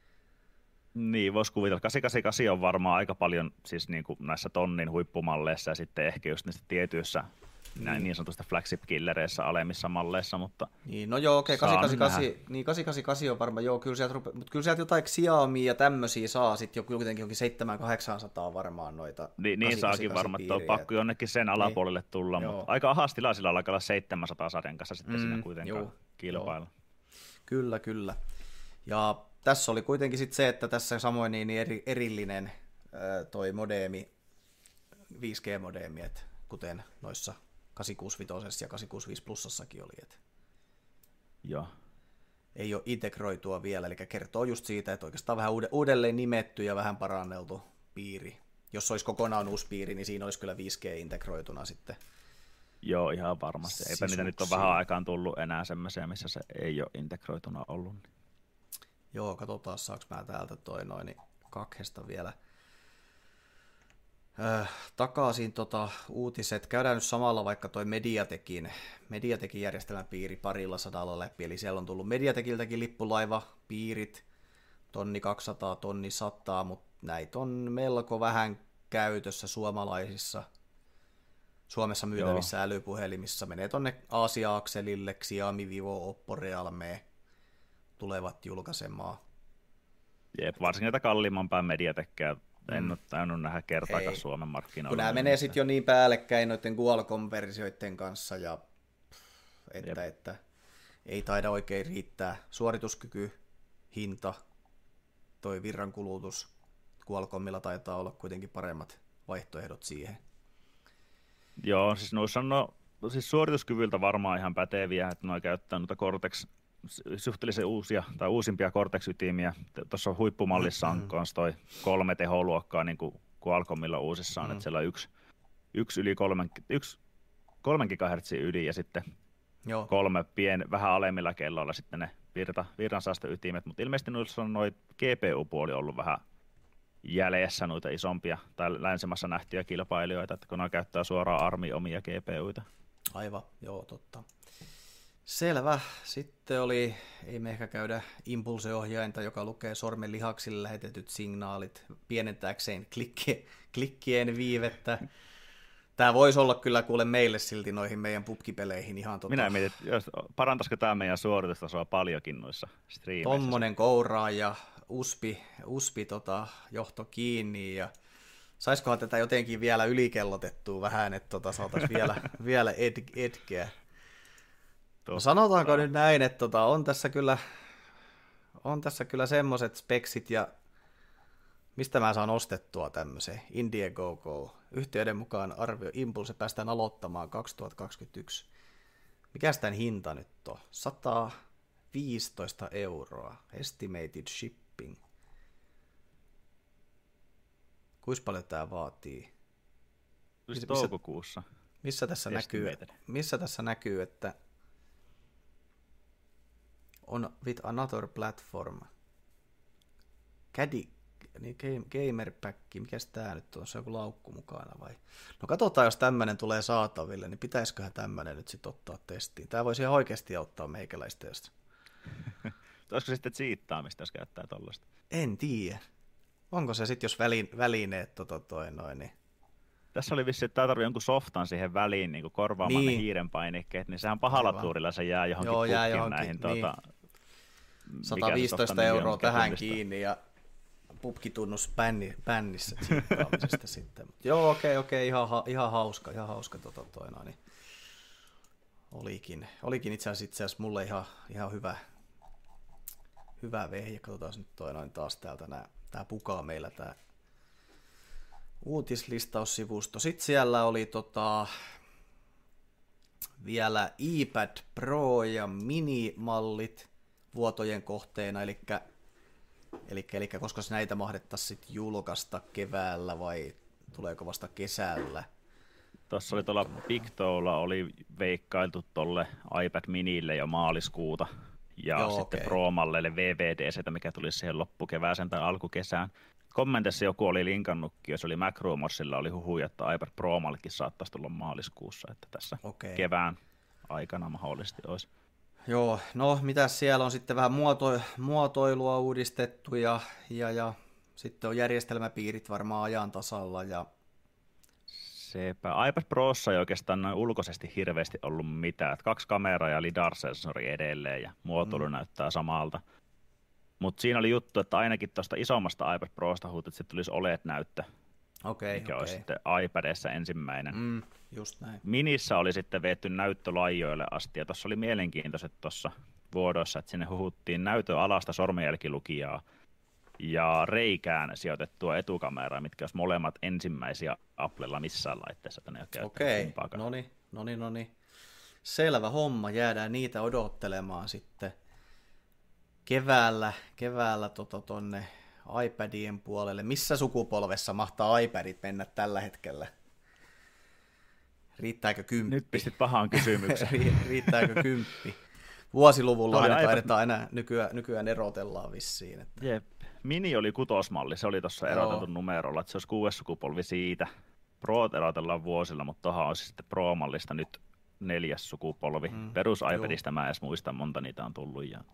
Niin, voisi kuvitella. kahdeksansataakahdeksankymmentäkahdeksan on varmaan aika paljon siis niin kuin näissä tonnin huippumalleissa ja sitten ehkä just niissä tietyissä näin niin sanotusta flagship-killereissä alemmissa malleissa, mutta niin, no joo, okei, okay, kahdeksansataakahdeksankymmentäkahdeksan, niin kahdeksansataakahdeksankymmentäkahdeksan on varmaan, joo, kyllä sieltä, rupe, mutta kyllä sieltä jotain Xiaomi ja tämmöisiä saa sitten jo kuitenkin jonkin seitsemän kahdeksansataa varmaan noita. Niin, niin saakin varmaan, että on pakko jonnekin sen alapuolelle niin tulla, joo. Mutta aika ahas tila sillä alkaa olla seitsemänsataa sarjan kanssa sitten mm, siinä kuitenkaan joo, kilpailla. Joo. Kyllä, kyllä. Ja tässä oli kuitenkin sitten se, että tässä samoin niin eri, erillinen toi modeemi, viisi G-modeemi, kuten noissa kahdeksansataakuusikymmentäviisi ja kahdeksansataakuusikymmentäviisi plussassakin oli. Et joo. Ei ole integroitua vielä, eli kertoo just siitä, että oikeastaan vähän uudelleen nimetty ja vähän paranneltu piiri. Jos olisi kokonaan uusi piiri, niin siinä olisi kyllä viisi G integroituna sitten. Joo, ihan varmasti. Eipä niitä nyt ole vähän aikaan tullut enää semmoisia, missä se ei ole integroituna ollut. Joo, katsotaan saanko mä täältä toi noin kahdesta vielä. Öh, takaisin tota, uutiset. Käydään nyt samalla vaikka toi Mediatekin, Mediatekin järjestelmäpiiri parilla sadalla läpi, eli siellä on tullut Mediatekiltäkin lippulaiva, piirit, tonni kaksisataa, tonni sata, mutta näitä on melko vähän käytössä suomalaisissa, Suomessa myytävissä Joo. älypuhelimissa. Menee tonne Aasia-akselille, Xiaomi, Vivo, Oppo, Realme tulevat julkaisemaan. Jep, varsinkin näitä kalliimman päin Mediatekkiä. En ole tainnut nähdä kertaakaan Suomen markkinoilla. Kun nämä menee sitten jo niin päällekkäin noiden Qualcomm-versioiden kanssa, ja että, että ei taida oikein riittää suorituskyky, hinta, toi virrankulutus. Qualcommilla taitaa olla kuitenkin paremmat vaihtoehdot siihen. Joo, siis noissa on no, siis suorituskyvyltä varmaan ihan päteviä, että noi käyttää noita Cortex, suhteellisen uusia tai uusimpia Cortex-ytimiä. Tuossa huippumallissa on myös toi kolme teholuokkaa, niin kuin Qualcommilla uusissaan, mm. että siellä on yksi, yksi yli kolmen, yksi kolmen gigahertsin ydin ja sitten Joo. kolme pien, vähän alemmilla kelloilla sitten ne virta, virtansäästöytimet, mutta ilmeisesti noissa on noi G P U-puoli ollut vähän jäljessä noita isompia tai länsimässä nähtyjä kilpailijoita, että kun ne käyttää suoraan ARMin omia G P Uita. Aivan, joo, totta. Selvä. Sitten oli, ei me ehkä käydä impulseohjainta, joka lukee sormen lihaksille lähetetyt signaalit pienentääkseen klikkien, klikkien viivettä. Tämä voisi olla kyllä kuule meille silti noihin meidän pubkipeleihin ihan tota... Minä mietin, jos parantaisiko tämä meidän suoritustasoa paljonkin noissa striimeissä. Tommonen kouraa ja uspi, uspi tota, johto kiinni ja saiskohan tätä jotenkin vielä ylikellotettua vähän, että tota, saataisiin vielä, vielä ed, edkeä. No sanotaanko nyt näin, että tota, on tässä kyllä, on tässä kyllä semmoiset speksit ja mistä mä saan ostettua tämmöisen Indiegogo. Yhtiöiden mukaan arvio Impulse päästään aloittamaan kaksituhattakaksikymmentäyksi. Mikäs tämän hinta nyt on? sata viisitoista euroa. Estimated shipping. Kuinka paljon tämä vaatii? Missä, toukokuussa. Missä tässä, näkyy, missä tässä näkyy, että on with another platform. Caddy, niin gamer pack, mikäs tää nyt on? Se on joku laukku mukana vai? No katsotaan, jos tämmönen tulee saataville, niin pitäisiköhän tämmönen nyt sitten ottaa testiin. Tää voisi ihan oikeasti auttaa meikäläistä. Olisiko sitten cheattaamista, jos käyttää tollaista? En tiedä. Onko se sitten, jos väli, välineet tota toi noin, niin... Tässä oli vissi, että tämä tarvitsee jonkun softan siihen väliin niin korvaamaan niin. ne hiiren painikkeet, niin sehän pahalla Aivan. tuurilla se jää johonkin Joo, jää pukkiin johonkin, näihin. Niin. Tuota, sata viisitoista euroa tähän kiinni ja pubkitunnus bänni, bännissä sitten. Joo, okei, okay, okei, okay, ihan, ihan hauska, ihan hauska tota toi noin. Niin. Olikin, olikin itse asiassa, itse asiassa mulle ihan, ihan hyvä, hyvä vehje. Katsotaan nyt toi noin taas täältä nää, tää pukaa meillä tää uutislistaussivusto. Sitten siellä oli tota, vielä iPad Pro ja minimallit vuotojen kohteena, eli, eli, eli koska näitä mahdettaisiin julkaista keväällä vai tuleeko vasta kesällä? Tuossa oli tuolla Pictolla oli veikkailtu tuolle iPad minille jo maaliskuuta ja Joo, sitten okay. Pro-malleille V V D C, mikä tuli siihen loppukevääseen tai alkukesään. Kommentissa joku oli linkannutkin, jos oli Mac Rumorsilla, oli huhuja, että iPad Pro-mallikin saattaisi tulla maaliskuussa, että tässä okay. kevään aikana mahdollisesti olisi. Joo, no mitäs siellä on sitten vähän muoto, muotoilua uudistettu ja, ja, ja sitten on järjestelmäpiirit varmaan ajan tasalla. Ja... Sepä. iPad Prossa ei oikeastaan noin ulkoisesti hirveästi ollut mitään. Että kaksi kameraa ja lidar-sensori edelleen ja muotoilu mm. näyttää samalta. Mutta siinä oli juttu, että ainakin tuosta isommasta iPad Prosta huut, että se tulisi O L E D-näyttö, okay, mikä okay. olisi sitten iPadissa ensimmäinen. Mm, just näin. Minissä oli sitten veetty näyttö laijoille asti, ja tuossa oli mielenkiintoiset tuossa vuodossa, että sinne huhuttiin näytön alasta sormenjälkilukijaa ja reikään sijoitettua etukameraa, mitkä olisi molemmat ensimmäisiä Applella missään laitteessa, että ne ole Okei, okay. no niin, no niin, no niin. Selvä homma, jäädään niitä odottelemaan sitten keväällä, keväällä tota tonne iPadien puolelle. Missä sukupolvessa mahtaa iPadit mennä tällä hetkellä? Riittääkö kymppi? Nyt pistit pahaan kysymyksen. Riittääkö kymppi? vuosiluvulla aina aivan... taidetaan enää nykyään, nykyään erotellaan vissiin. Että... Jep. Mini oli kutosmalli, se oli tuossa eroteltu numerolla, että se olisi kuudes sukupolvi siitä. Pro erotellaan vuosilla, mutta tuohon on sitten Pro-mallista nyt neljäs sukupolvi. Mm, Perus iPadista mä en edes muista, monta niitä on tullut. Ja...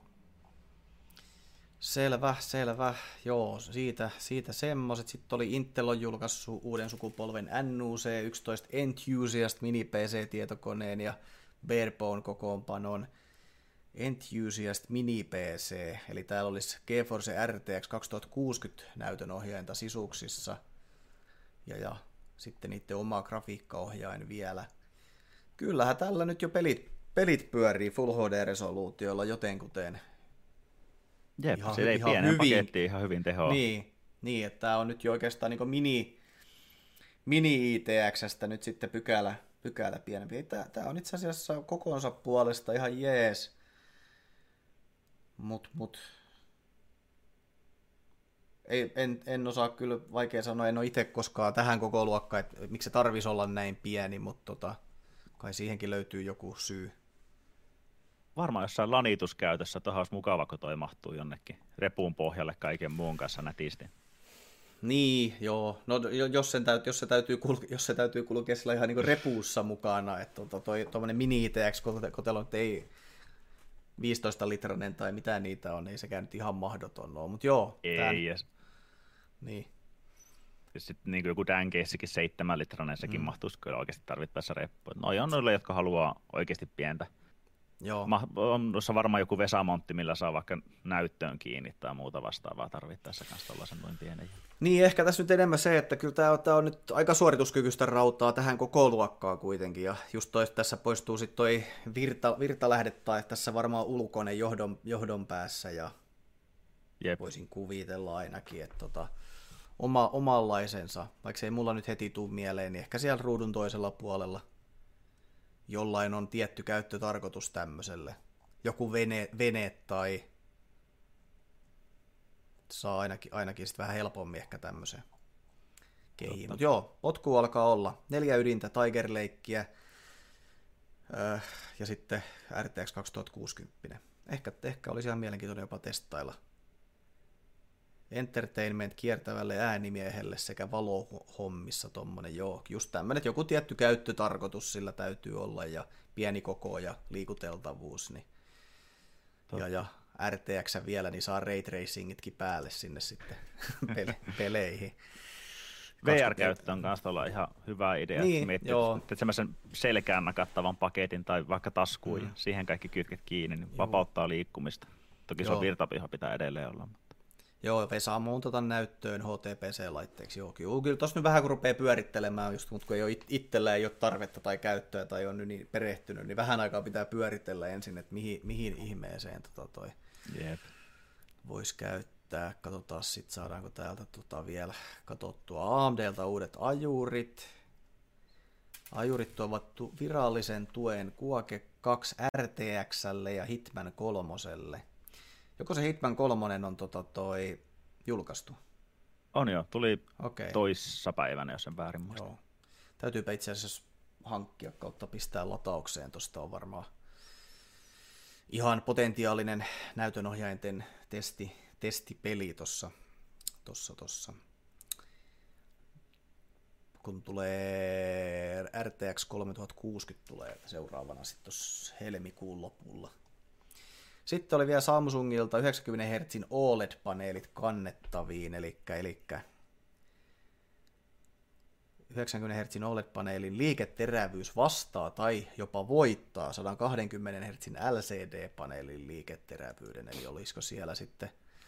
Selvä, selvä. Joo, siitä, siitä semmoiset. Sitten oli Intel on julkaissut uuden sukupolven N U C yksitoista Enthusiast mini-P C-tietokoneen ja Barebone kokoonpanon Enthusiast mini-P C, eli täällä olisi GeForce R T X kaksituhattakuusikymmentä näytön ohjainta sisuksissa ja, ja sitten niiden oma grafiikkaohjain vielä. Kyllähän tällä nyt jo pelit, pelit pyörii Full H D-resoluutiolla jotenkuten. Jep, ihan, se ei pienen pakettiin ihan hyvin tehoa. Niin, niin, että tämä on nyt jo oikeastaan niin mini, mini I T X:stä nyt sitten pykälä, pykälä pienempi. Tämä, tämä on itse asiassa kokonsa puolesta ihan jees, mut, mut. Ei, en, en osaa kyllä, vaikea sanoa, en ole itse koskaan tähän koko luokkaan, että miksi se tarvitsisi olla näin pieni, mutta tota, kai siihenkin löytyy joku syy. Varmaan jossain lanituskäytössä tuohon olisi mukava, kun toi mahtuu jonnekin repuun pohjalle kaiken muun kanssa nätisti. Niin, joo. No jos, sen täytyy, jos, se, täytyy kulkea, jos se täytyy kulkea sillä ihan niin kuin repuussa mukana, että tuommoinen mini I T X-kotelo ei viisitoista litranen tai mitä niitä on, ei sekään nyt ihan mahdoton ole, mutta joo. Ei, tämän... yes. Niin. Sitten niin kuin joku Dan Caseykin seitsemän litranen, sekin mm. mahtuisi kyllä oikeasti tarvittaessa reppuun. Noi on noille, jotka haluaa oikeasti pientä. Joo. On tuossa varmaan joku vesamontti, millä saa vaikka näyttöön kiinni tai muuta vastaavaa tarvittaessa kanssa tuollaisen noin pienen. Niin, ehkä tässä nyt enemmän se, että kyllä tämä on, tämä on nyt aika suorituskykyistä rautaa tähän koko luokkaan kuitenkin. Ja just toi, tässä poistuu sitten toi virta, virtalähde tai tässä varmaan ulkoinen johdon, johdon päässä. Ja Jep. voisin kuvitella ainakin, että tota, oma, omanlaisensa, vaikka se ei mulla nyt heti tule mieleen, niin ehkä siellä ruudun toisella puolella jollain on tietty käyttötarkoitus tämmöiselle. Joku vene, vene tai saa ainakin, ainakin sitten vähän helpommin ehkä tämmöisen kehiin. Mutta joo, potku alkaa olla. Neljä ydintä Tiger Lakea öö, ja sitten R T X kaksituhattakuusikymmentä. Ehkä, ehkä olisi ihan mielenkiintoinen jopa testailla. Entertainment kiertävälle äänimiehelle sekä valohommissa tommonen, joo, just tämmönen, että joku tietty käyttötarkoitus sillä täytyy olla ja pieni koko ja liikuteltavuus, niin. ja, ja R T X vielä, niin saa ray tracingitkin päälle sinne sitten pele- peleihin. V R-käyttö on kanssa olla ihan hyvä idea, niin, miettii, että semmoisen selkään nakattavan paketin tai vaikka taskuun mm. ja siihen kaikki kytket kiinni, niin vapauttaa liikkumista. Toki se on virtapiha pitää edelleen olla. Joo, Vesa muuntata näyttöön H T P C-laitteeksi. Joo, kyllä, kyllä tuossa nyt vähän kun rupeaa pyörittelemään, just, mutta kun ei ole itsellä ei ole tarvetta tai käyttöä tai on nyt niin perehtynyt, niin vähän aikaa pitää pyöritellä ensin, että mihin, mihin ihmeeseen tota toi Jep. voisi käyttää. Katsotaan sitten, saadaanko täältä tota vielä katsottua A M D:ltä uudet ajurit. Ajurit ovat tu- virallisen tuen Quake kaksi R T X:lle ja Hitman kolmoselle. Joko se Hitman kolmonen on tota toi julkaistu? On joo, tuli okay. toissa päivänä, jos en väärin muista. Joo. Täytyypä itse asiassa hankkia kautta pistää lataukseen, tuosta on varmaan ihan potentiaalinen näytönohjainten testi, testipeli tuossa, tossa, tossa. Kun tulee R T X kolmetuhattakuusikymmentä tulee seuraavana sitten tuossa helmikuun lopulla. Sitten oli vielä Samsungilta yhdeksänkymmentä hertsin O L E D-paneelit kannettaviin, eli, eli yhdeksänkymmentä hertsin O L E D-paneelin liiketerävyys vastaa tai jopa voittaa sata kaksikymmentä hertsin L C D-paneelin liiketerävyyden, eli olisiko siellä sitten,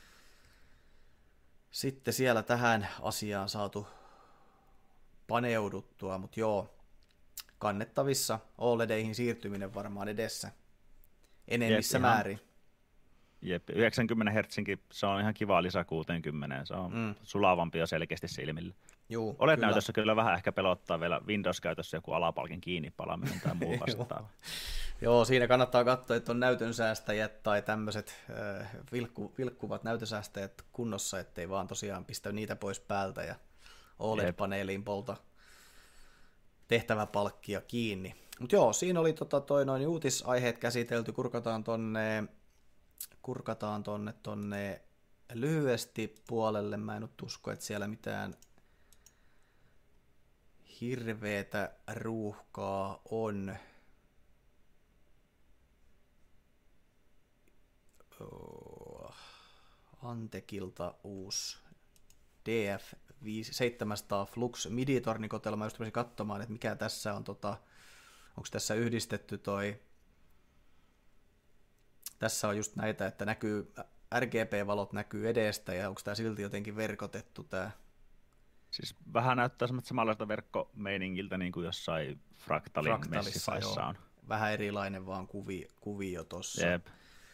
sitten siellä tähän asiaan saatu paneuduttua, mutta joo, kannettavissa O L E Dihin siirtyminen varmaan edessä. Enemmissä Jep, määrin. Jep, yhdeksänkymmentä hertsinkin, se on ihan kiva lisä kuuteenkymmeneen, se on mm. sulavampi jo selkeästi silmille. Juu, O L E D-näytössä kyllä. kyllä vähän ehkä pelottaa vielä Windows-käytössä joku alapalkin kiinni palaminen tai muu vastaava. Joo, siinä kannattaa katsoa, että on näytönsäästäjät tai tämmöiset äh, vilkku, vilkkuvat näytönsäästäjät kunnossa, ettei vaan tosiaan pistä niitä pois päältä ja O L E D-paneeliin polta tehtäväpalkkia kiinni. Mutta joo, siinä oli tota toi noin uutisaiheet käsitelty, kurkataan tonne, kurkataan tonne, tonne lyhyesti puolelle. Mä en nyt usko, että siellä mitään hirveetä ruuhkaa on. Oh. Antekilta uusi D F seitsemänsataa Flux midi-tornikotelma. Mä just rupesin katsomaan, että mikä tässä on, tota, onko tässä yhdistetty toi, tässä on just näitä, että näkyy, R G B-valot näkyy edestä, ja onko tämä silti jotenkin verkotettu tämä? Siis vähän näyttää samanlaista verkkomeiningiltä, niin kuin jossain Fractalin Messifaissa on. Vähän erilainen vaan kuvi, kuvio tuossa. Jep.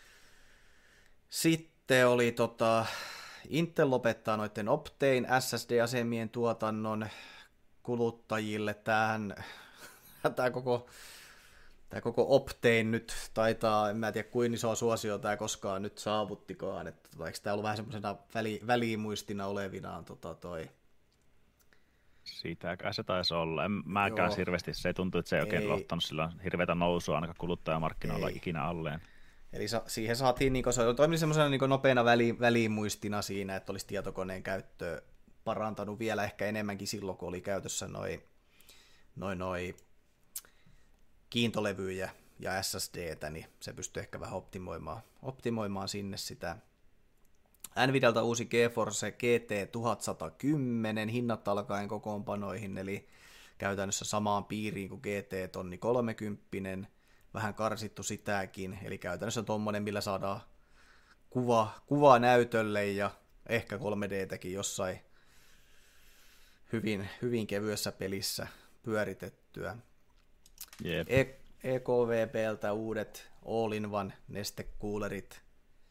Sitten oli tota, Intel lopettaa noiden Optane S S D-asemien tuotannon kuluttajille. Tämähän, tämä koko, tämä koko Optane nyt taitaa, en mä tiedä kuinka isoa suosio tämä koskaan nyt saavuttikaan. Että, tota, eikö tämä ollut vähän semmoisena väli, välimuistina olevinaan tota toi. Siitäkään se taisi olla. En mäkään hirveästi, se ei tuntu, että se ei oikein ottanut sillä hirveätä nousua ainakaan kuluttajamarkkinoilla ei. Ikinä alleen. Eli sa- siihen saatiin, niin se toimi semmoisena niin nopeana väli- välimuistina siinä, että olisi tietokoneen käyttö parantanut vielä ehkä enemmänkin silloin, kun oli käytössä noin noi, noi kiintolevyjä ja S S D:tä, niin se pystyy ehkä vähän optimoimaan, optimoimaan sinne sitä. Nvidialta uusi GeForce G T tuhatsata kymmenen, hinnat alkaen kokoonpanoihin, eli käytännössä samaan piiriin kuin G T tonni kolmekymmentä, vähän karsittu sitäkin, eli käytännössä tommonen, millä saadaan kuva, kuva näytölle ja ehkä kolme D-täkin jossain hyvin, hyvin kevyessä pelissä pyöritettyä. Yep. E- EKVPltä uudet all-in-one nestekuulerit,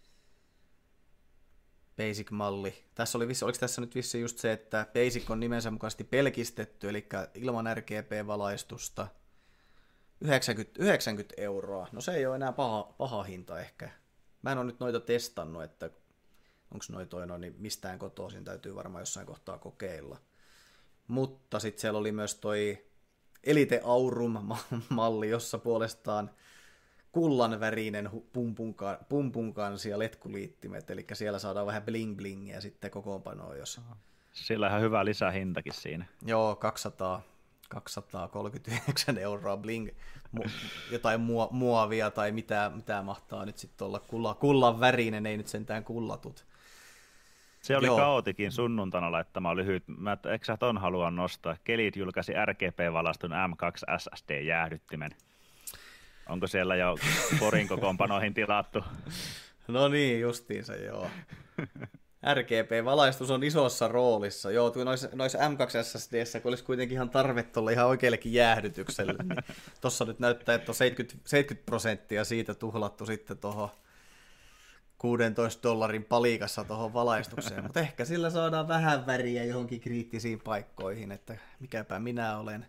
Basic-malli. Tässä oli vissi, oliko tässä nyt vissi just se, että Basic on nimensä mukaisesti pelkistetty, eli ilman R G B-valaistusta. yhdeksänkymmentä, yhdeksänkymmentä euroa. No se ei ole enää paha, paha hinta ehkä. Mä en ole nyt noita testannut, että onko noita no, niin mistään kotoisin, täytyy varmaan jossain kohtaa kokeilla. Mutta sitten siellä oli myös toi Elite Aurum-malli, jossa puolestaan kullanvärinen pumpun, pumpun kansi ja letkuliittimet, eli siellä saadaan vähän bling-blingiä sitten kokoonpanoa, jos... Sillä on ihan hyvä lisähintakin siinä. Joo, kaksisataa, kaksisataakolmekymmentäyhdeksän euroa bling, mu, jotain mua, muovia tai mitä, mitä mahtaa nyt sitten olla kulla, kullan värinen, ei nyt sentään kullatut. Se oli Kaotikin sunnuntaina laittama lyhyt. Mä, eikö sä ton halua nostaa? Kelit julkaisi R G B-valastun M kaksi S S D-jäähdyttimen. Onko siellä jo Porin kokoonpanoihin tilattu? No niin, justiinsa joo. R G B-valaistus on isossa roolissa. Joo, noissa nois M kaksi S S D:ssä, kun olisi kuitenkin ihan tarvetta olla ihan oikeallekin jäähdytykselle, niin tuossa nyt näyttää, että on seitsemänkymmentä, seitsemänkymmentä prosenttia siitä tuhlattu sitten tuohon kuusitoista dollarin palikassa tuohon valaistukseen, mutta ehkä sillä saadaan vähän väriä johonkin kriittisiin paikkoihin, että mikäpä minä olen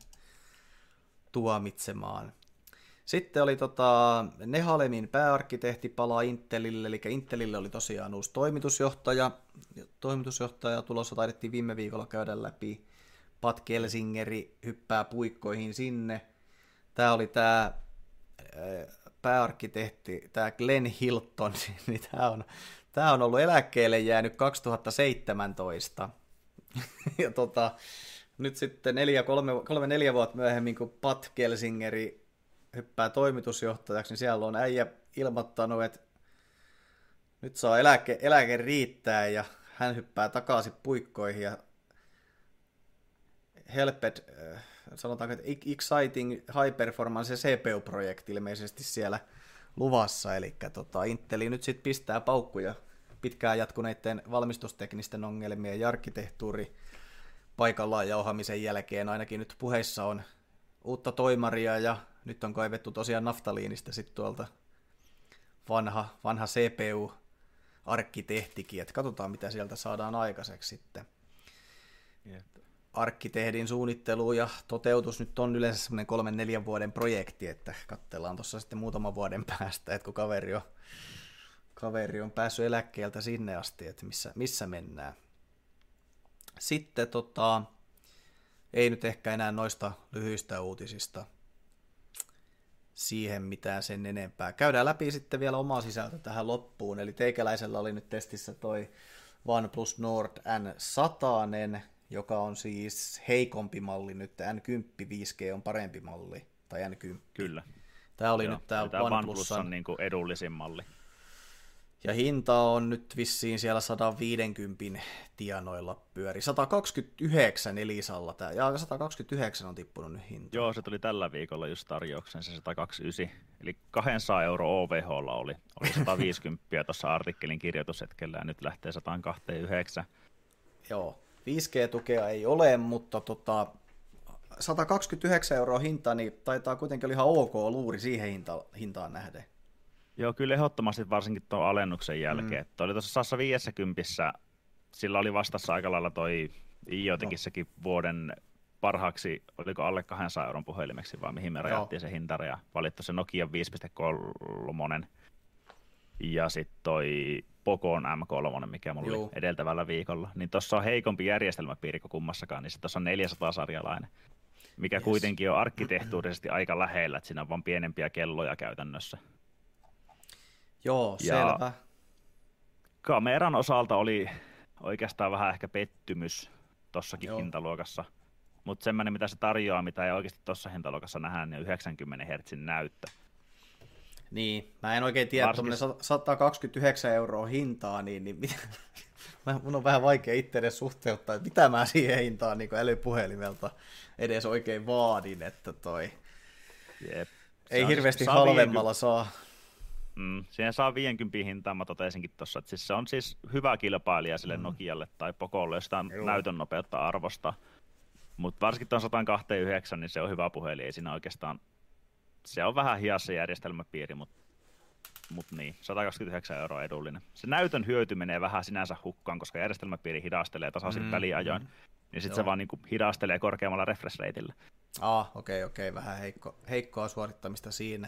tuomitsemaan. Sitten oli tota, Nehalemin pääarkkitehti palaa Intelille, eli Intelille oli tosiaan uusi toimitusjohtaja. Toimitusjohtaja tulossa taidettiin viime viikolla käydä läpi. Pat Kelsingeri hyppää puikkoihin sinne. Tämä oli tämä pääarkkitehti, tämä Glenn Hilton, niin tämä on, tämä on ollut eläkkeelle jäänyt kaksituhattaseitsemäntoista. Ja tota, nyt sitten neljä, kolme, kolme neljä vuotta myöhemmin, kun Pat Kelsingeri hyppää toimitusjohtajaksi, niin siellä on äijä ilmoittanut, että nyt saa eläke, eläke riittää, ja hän hyppää takaisin puikkoihin, ja Helped, sanotaanko, että Exciting High Performance C P U-projekti ilmeisesti siellä luvassa, eli tota, Inteli nyt sitten pistää paukkuja pitkään jatkuneiden valmistusteknisten ongelmien ja arkkitehtuuri paikallaan jauhamisen jälkeen, ainakin nyt puheissa on uutta toimaria, ja nyt on kaivettu tosiaan naftaliinista sitten tuolta vanha, vanha C P U-arkkitehtikin, että katsotaan mitä sieltä saadaan aikaiseksi sitten. Yep. Arkkitehdin suunnittelu ja toteutus nyt on yleensä semmoinen kolmen neljän vuoden projekti, että katsellaan tuossa sitten muutaman vuoden päästä, että kun kaveri on, kaveri on päässyt eläkkeeltä sinne asti, että missä, missä mennään. Sitten tota, ei nyt ehkä enää noista lyhyistä uutisista siihen mitään sen enempää. Käydään läpi sitten vielä omaa sisältö tähän loppuun, eli teikäläisellä oli nyt testissä toi OnePlus Nord N sata, joka on siis heikompi malli nyt, N kymmenen viisi G on parempi malli, tai N kymmenen. Kyllä. Tämä oli Joo, nyt tämä tämä OnePlusan OnePlus on niin kuin edullisin malli. Ja hinta on nyt vissiin siellä sata viisikymmentä tienoilla pyöri. sata kaksikymmentäyhdeksän Elisalla tämä, ja sata kaksikymmentäyhdeksän on tippunut nyt hinta. Joo, se tuli tällä viikolla just tarjouksen, se sata kaksikymmentäyhdeksän, eli kaksisataa euro O V H:lla oli, oli sata viisikymmentä tuossa artikkelin kirjoitushetkellä, ja nyt lähtee sata kaksikymmentäyhdeksän. Joo, viisi G-tukea ei ole, mutta tota, sata kaksikymmentäyhdeksän euroa hinta, niin taitaa kuitenkin olla ihan ok luuri siihen hinta, hintaan nähden. Joo, kyllä ehdottomasti varsinkin tuon alennuksen jälkeen. Mm. Oli tuossa sata viisikymmentä, sillä oli vastassa aika lailla toi I O teki sekin vuoden parhaaksi, oliko alle kaksisataa euron puhelimeksi, vai mihin me rajattiin se hinta, ja valittu se Nokia viisi piste kolme, ja sitten toi Pocon M kolme, mikä mulla Joo. oli edeltävällä viikolla. Niin tuossa on heikompi järjestelmäpiiri kuin kummassakaan, niin tuossa on neljäsataa-sarjalainen, mikä yes. kuitenkin on arkkitehtuurisesti aika lähellä, että siinä on vaan pienempiä kelloja käytännössä. Joo, ja selvä. Kameran osalta oli oikeastaan vähän ehkä pettymys tossakin Joo. hintaluokassa, mutta semmoinen mitä se tarjoaa, mitä ei oikeasti tuossa hintaluokassa nähdä, niin on yhdeksänkymmentä hertsin näyttö. Niin, mä en oikein tiedä, Varsinkin... tuommoinen sata kaksikymmentäyhdeksän euroa hintaa, niin, niin mitä... mun on vähän vaikea itse edes suhteuttaa, että mitä mä siihen hintaan niin älypuhelimelta edes oikein vaadin, että toi Jep. ei on, hirveästi saa halvemmalla viisikymmentä... saa. Mm, siihen saa viisikymmentä hintaa, mä totesinkin tuossa, että siis se on siis hyvä kilpailija sille mm. Nokialle tai Pocolle, jos sitä näytön nopeutta arvosta. Mutta varsinkin tuon sata kaksikymmentäyhdeksän, niin se on hyvä puhelin, ei siinä oikeastaan, se on vähän hiassa järjestelmäpiiri, mutta mut niin, sata kaksikymmentäyhdeksän euroa edullinen. Se näytön hyöty menee vähän sinänsä hukkaan, koska järjestelmäpiiri hidastelee tasaisin mm, väliajoin, mm. niin sitten se vaan niinku hidastelee korkeammalla refresh rateillä. Ah, okei, okay, okei, okay. vähän heikko, heikkoa suorittamista siinä.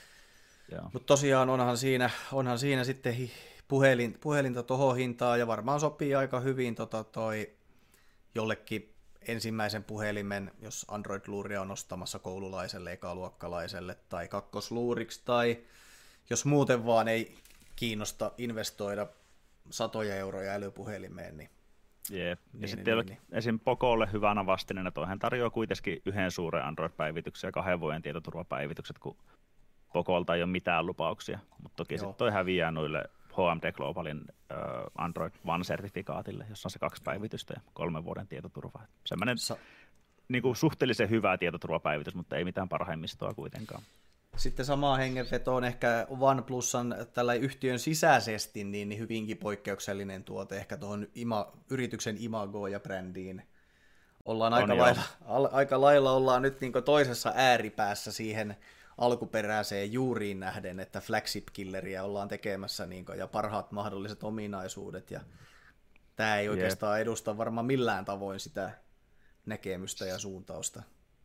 Mutta tosiaan onhan siinä, onhan siinä sitten puhelin, puhelinta tohon hintaa, ja varmaan sopii aika hyvin tota toi jollekin ensimmäisen puhelimen, jos Android-luuria on ostamassa koululaiselle, ekaluokkalaiselle tai kakkosluuriksi, tai jos muuten vaan ei kiinnosta investoida satoja euroja älypuhelimeen. Niin, Jep. Ja niin, sitten niin, niin. esim. Pocolle hyvänä vastineena, toihan tarjoaa kuitenkin yhden suuren Android-päivityksen ja kahden vuoden tietoturvapäivitykset, kun Pocolta ei ole mitään lupauksia, mutta toki sitten toi häviää noille H M D Globalin äh, Android One-sertifikaatille, jossa on se kaksi päivitystä ja kolmen vuoden tietoturva. Sellainen Sa- niin kuin suhteellisen hyvä tietoturvapäivitys, mutta ei mitään parhaimmistoa kuitenkaan. Sitten samaan hengenvetoon ehkä OnePlusan tällä yhtiön sisäisesti niin, niin hyvinkin poikkeuksellinen tuote ehkä tuohon ima, yrityksen imagoon ja brändiin. Ollaan aika lailla, al, aika lailla ollaan nyt niin kuin toisessa ääripäässä siihen alkuperäiseen juuriin nähden, että flagship-killeriä ollaan tekemässä niin kuin, ja parhaat mahdolliset ominaisuudet. Ja tämä ei oikeastaan Jep. edusta varmaan millään tavoin sitä näkemystä ja suuntausta.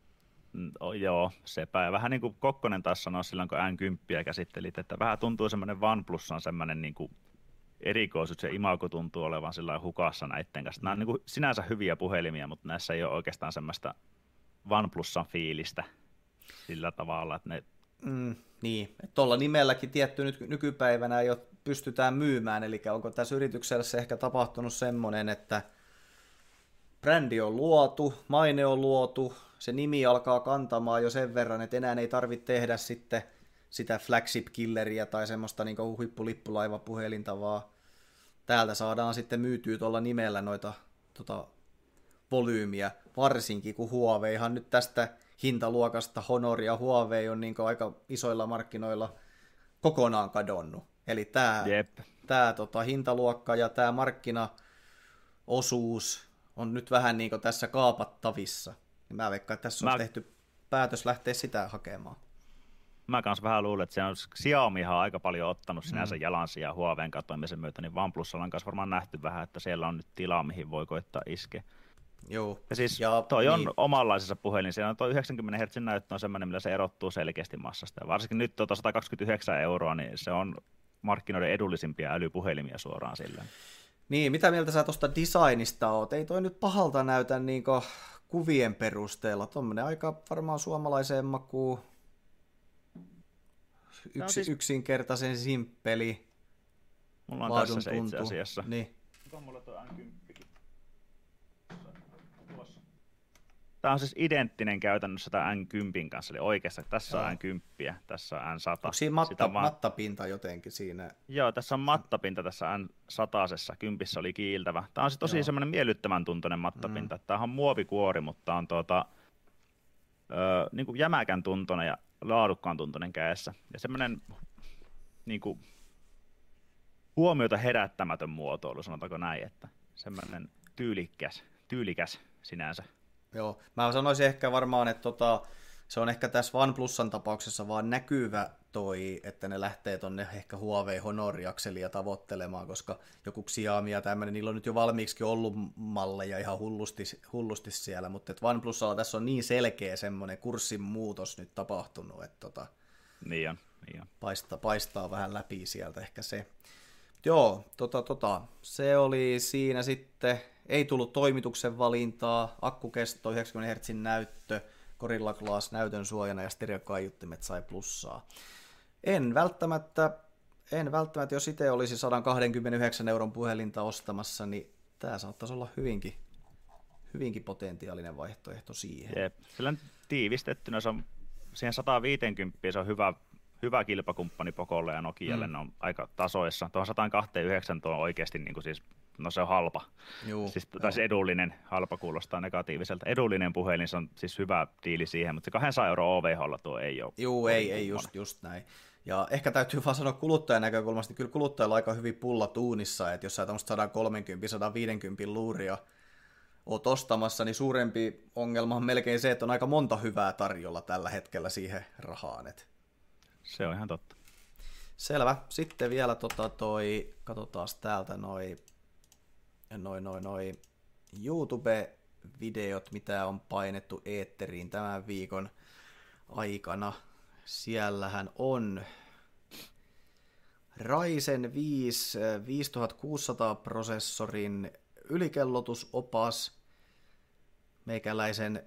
Oh, joo, sepä. Vähän niin kuin Kokkonen taas sanoi silloin, kun N kymmenen käsittelit, että vähän tuntuu semmoinen OnePlus on semmoinen niin kuin erikoisuus, se imago tuntuu olevan sillä hukassa näiden kanssa. Nämä on niin kuin sinänsä hyviä puhelimia, mutta näissä ei ole oikeastaan semmoista OnePlusan fiilistä sillä tavalla, että ne... Mm, niin, että tuolla nimelläkin tietty nyt nykypäivänä jo pystytään myymään, eli onko tässä yrityksellä se ehkä tapahtunut semmoinen, että brändi on luotu, maine on luotu, se nimi alkaa kantamaan jo sen verran, että enää ei tarvitse tehdä sitten sitä flagship-killeriä tai semmoista niin kuin huippulippulaivapuhelinta, vaan täältä saadaan sitten myytyä tuolla nimellä noita tota, volyymiä, varsinkin kun Huaweihan nyt tästä hintaluokasta Honor ja Huawei on niin kuin aika isoilla markkinoilla kokonaan kadonnut. Eli tämä, tämä tota, hintaluokka ja tämä markkinaosuus on nyt vähän niin kuin tässä kaapattavissa. Mä veikkaan, että tässä on Mä... tehty päätös lähteä sitä hakemaan. Mä kans vähän luulen, että se on Xiaomihan on aika paljon ottanut sinänsä mm. jalansijaa Huaweiin katoimisen myötä, niin OnePlusalla on kanssa varmaan nähty vähän, että siellä on nyt tilaa, mihin voi koittaa iskeä. Joo. Ja siis ja, toi niin. on omanlaisessa puhelin, siellä on toi yhdeksänkymmentä hertsin näyttö on semmoinen, millä se erottuu selkeästi massasta. Ja varsinkin nyt tuota sata kaksikymmentäyhdeksän euroa, niin se on markkinoiden edullisimpia älypuhelimia suoraan sillä. Niin, mitä mieltä sä tuosta designista oot? Ei toi nyt pahalta näytä niin kuvien perusteella. Tuommoinen aika varmaan suomalaiseen makuun. Yksi, siis... Yksinkertaisen simppeli. Mulla on tässä se tuntuu. Itse asiassa. Niin. Onko mulla tuo N kymmenen? Tämä on siis identtinen käytännössä tämä N kymmenen kanssa, eli oikeassa tässä Joo. on N kymmenen, tässä on N sata. Onko siinä matta, vaan... mattapinta jotenkin siinä? Joo, tässä on mattapinta tässä N sata, kympissä oli kiiltävä. Tämä on tosi semmoinen miellyttävän tuntuinen mattapinta. Mm. Tämä on muovikuori, mutta on tuota, ö, niin kuin jämäkän tuntuinen ja laadukkaan tuntuinen kädessä. Ja semmoinen niin kuin, huomiota herättämätön muotoilu, sanotaanko näin, että semmoinen tyylikäs, tyylikäs sinänsä. Joo, mä sanoisin ehkä varmaan, että tota, se on ehkä tässä OnePlusan tapauksessa vaan näkyvä toi, että ne lähtee tonne ehkä Huawei Honor-akselia tavoittelemaan, koska joku Xiaomi ja tämmöinen, niillä on nyt jo valmiiksi ollut malleja ihan hullusti, hullusti siellä, mutta että OnePlusalla tässä on niin selkeä semmoinen kurssin muutos nyt tapahtunut, että tota, niin on, niin on. Paistaa, paistaa vähän läpi sieltä ehkä se. Joo, tota, tota, se oli siinä sitten. Ei tullut toimituksen valintaa, akkukesto, yhdeksänkymmentä hertsin näyttö, Gorilla Glass näytön suojana ja stereokaiuttimet sai plussaa. En välttämättä, en välttämättä, jos itse olisi sata kaksikymmentäyhdeksän euron puhelinta ostamassa, niin tämä saattaisi olla hyvinkin, hyvinkin potentiaalinen vaihtoehto siihen. Jep. Sillä tiivistettynä se on, siihen sata viisikymmentä se on hyvä, hyvä kilpakumppani Pocolle ja Nokialle, mm. ne on aika tasoissa. Tuohon sata kaksikymmentäyhdeksän tuo on oikeasti niin kuin siis no se on halpa. Juu, siis, taisi edullinen, halpa kuulostaa negatiiviselta. Edullinen puhelin, se on siis hyvä diili siihen, mutta se kaksisataa euroa O V H:lla tuo ei ole. Joo, ei, ei just, just näin. Ja ehkä täytyy vaan sanoa kuluttajan näkökulmasta, niin kyllä kuluttajalla on aika hyvin pulla tuunissa, että jos sä tämmöistä sata kolmekymmentä sata viisikymmentä luuria oot ostamassa, niin suurempi ongelma on melkein se, että on aika monta hyvää tarjolla tällä hetkellä siihen rahaan. Et. Se on ihan totta. Selvä. Sitten vielä tota toi, katsotaan täältä noi Noin, noin, noin YouTube-videot, mitä on painettu eetteriin tämän viikon aikana. Siellähän on Ryzen viisi viisituhattakuusisataa prosessorin ylikellotusopas, meikäläisen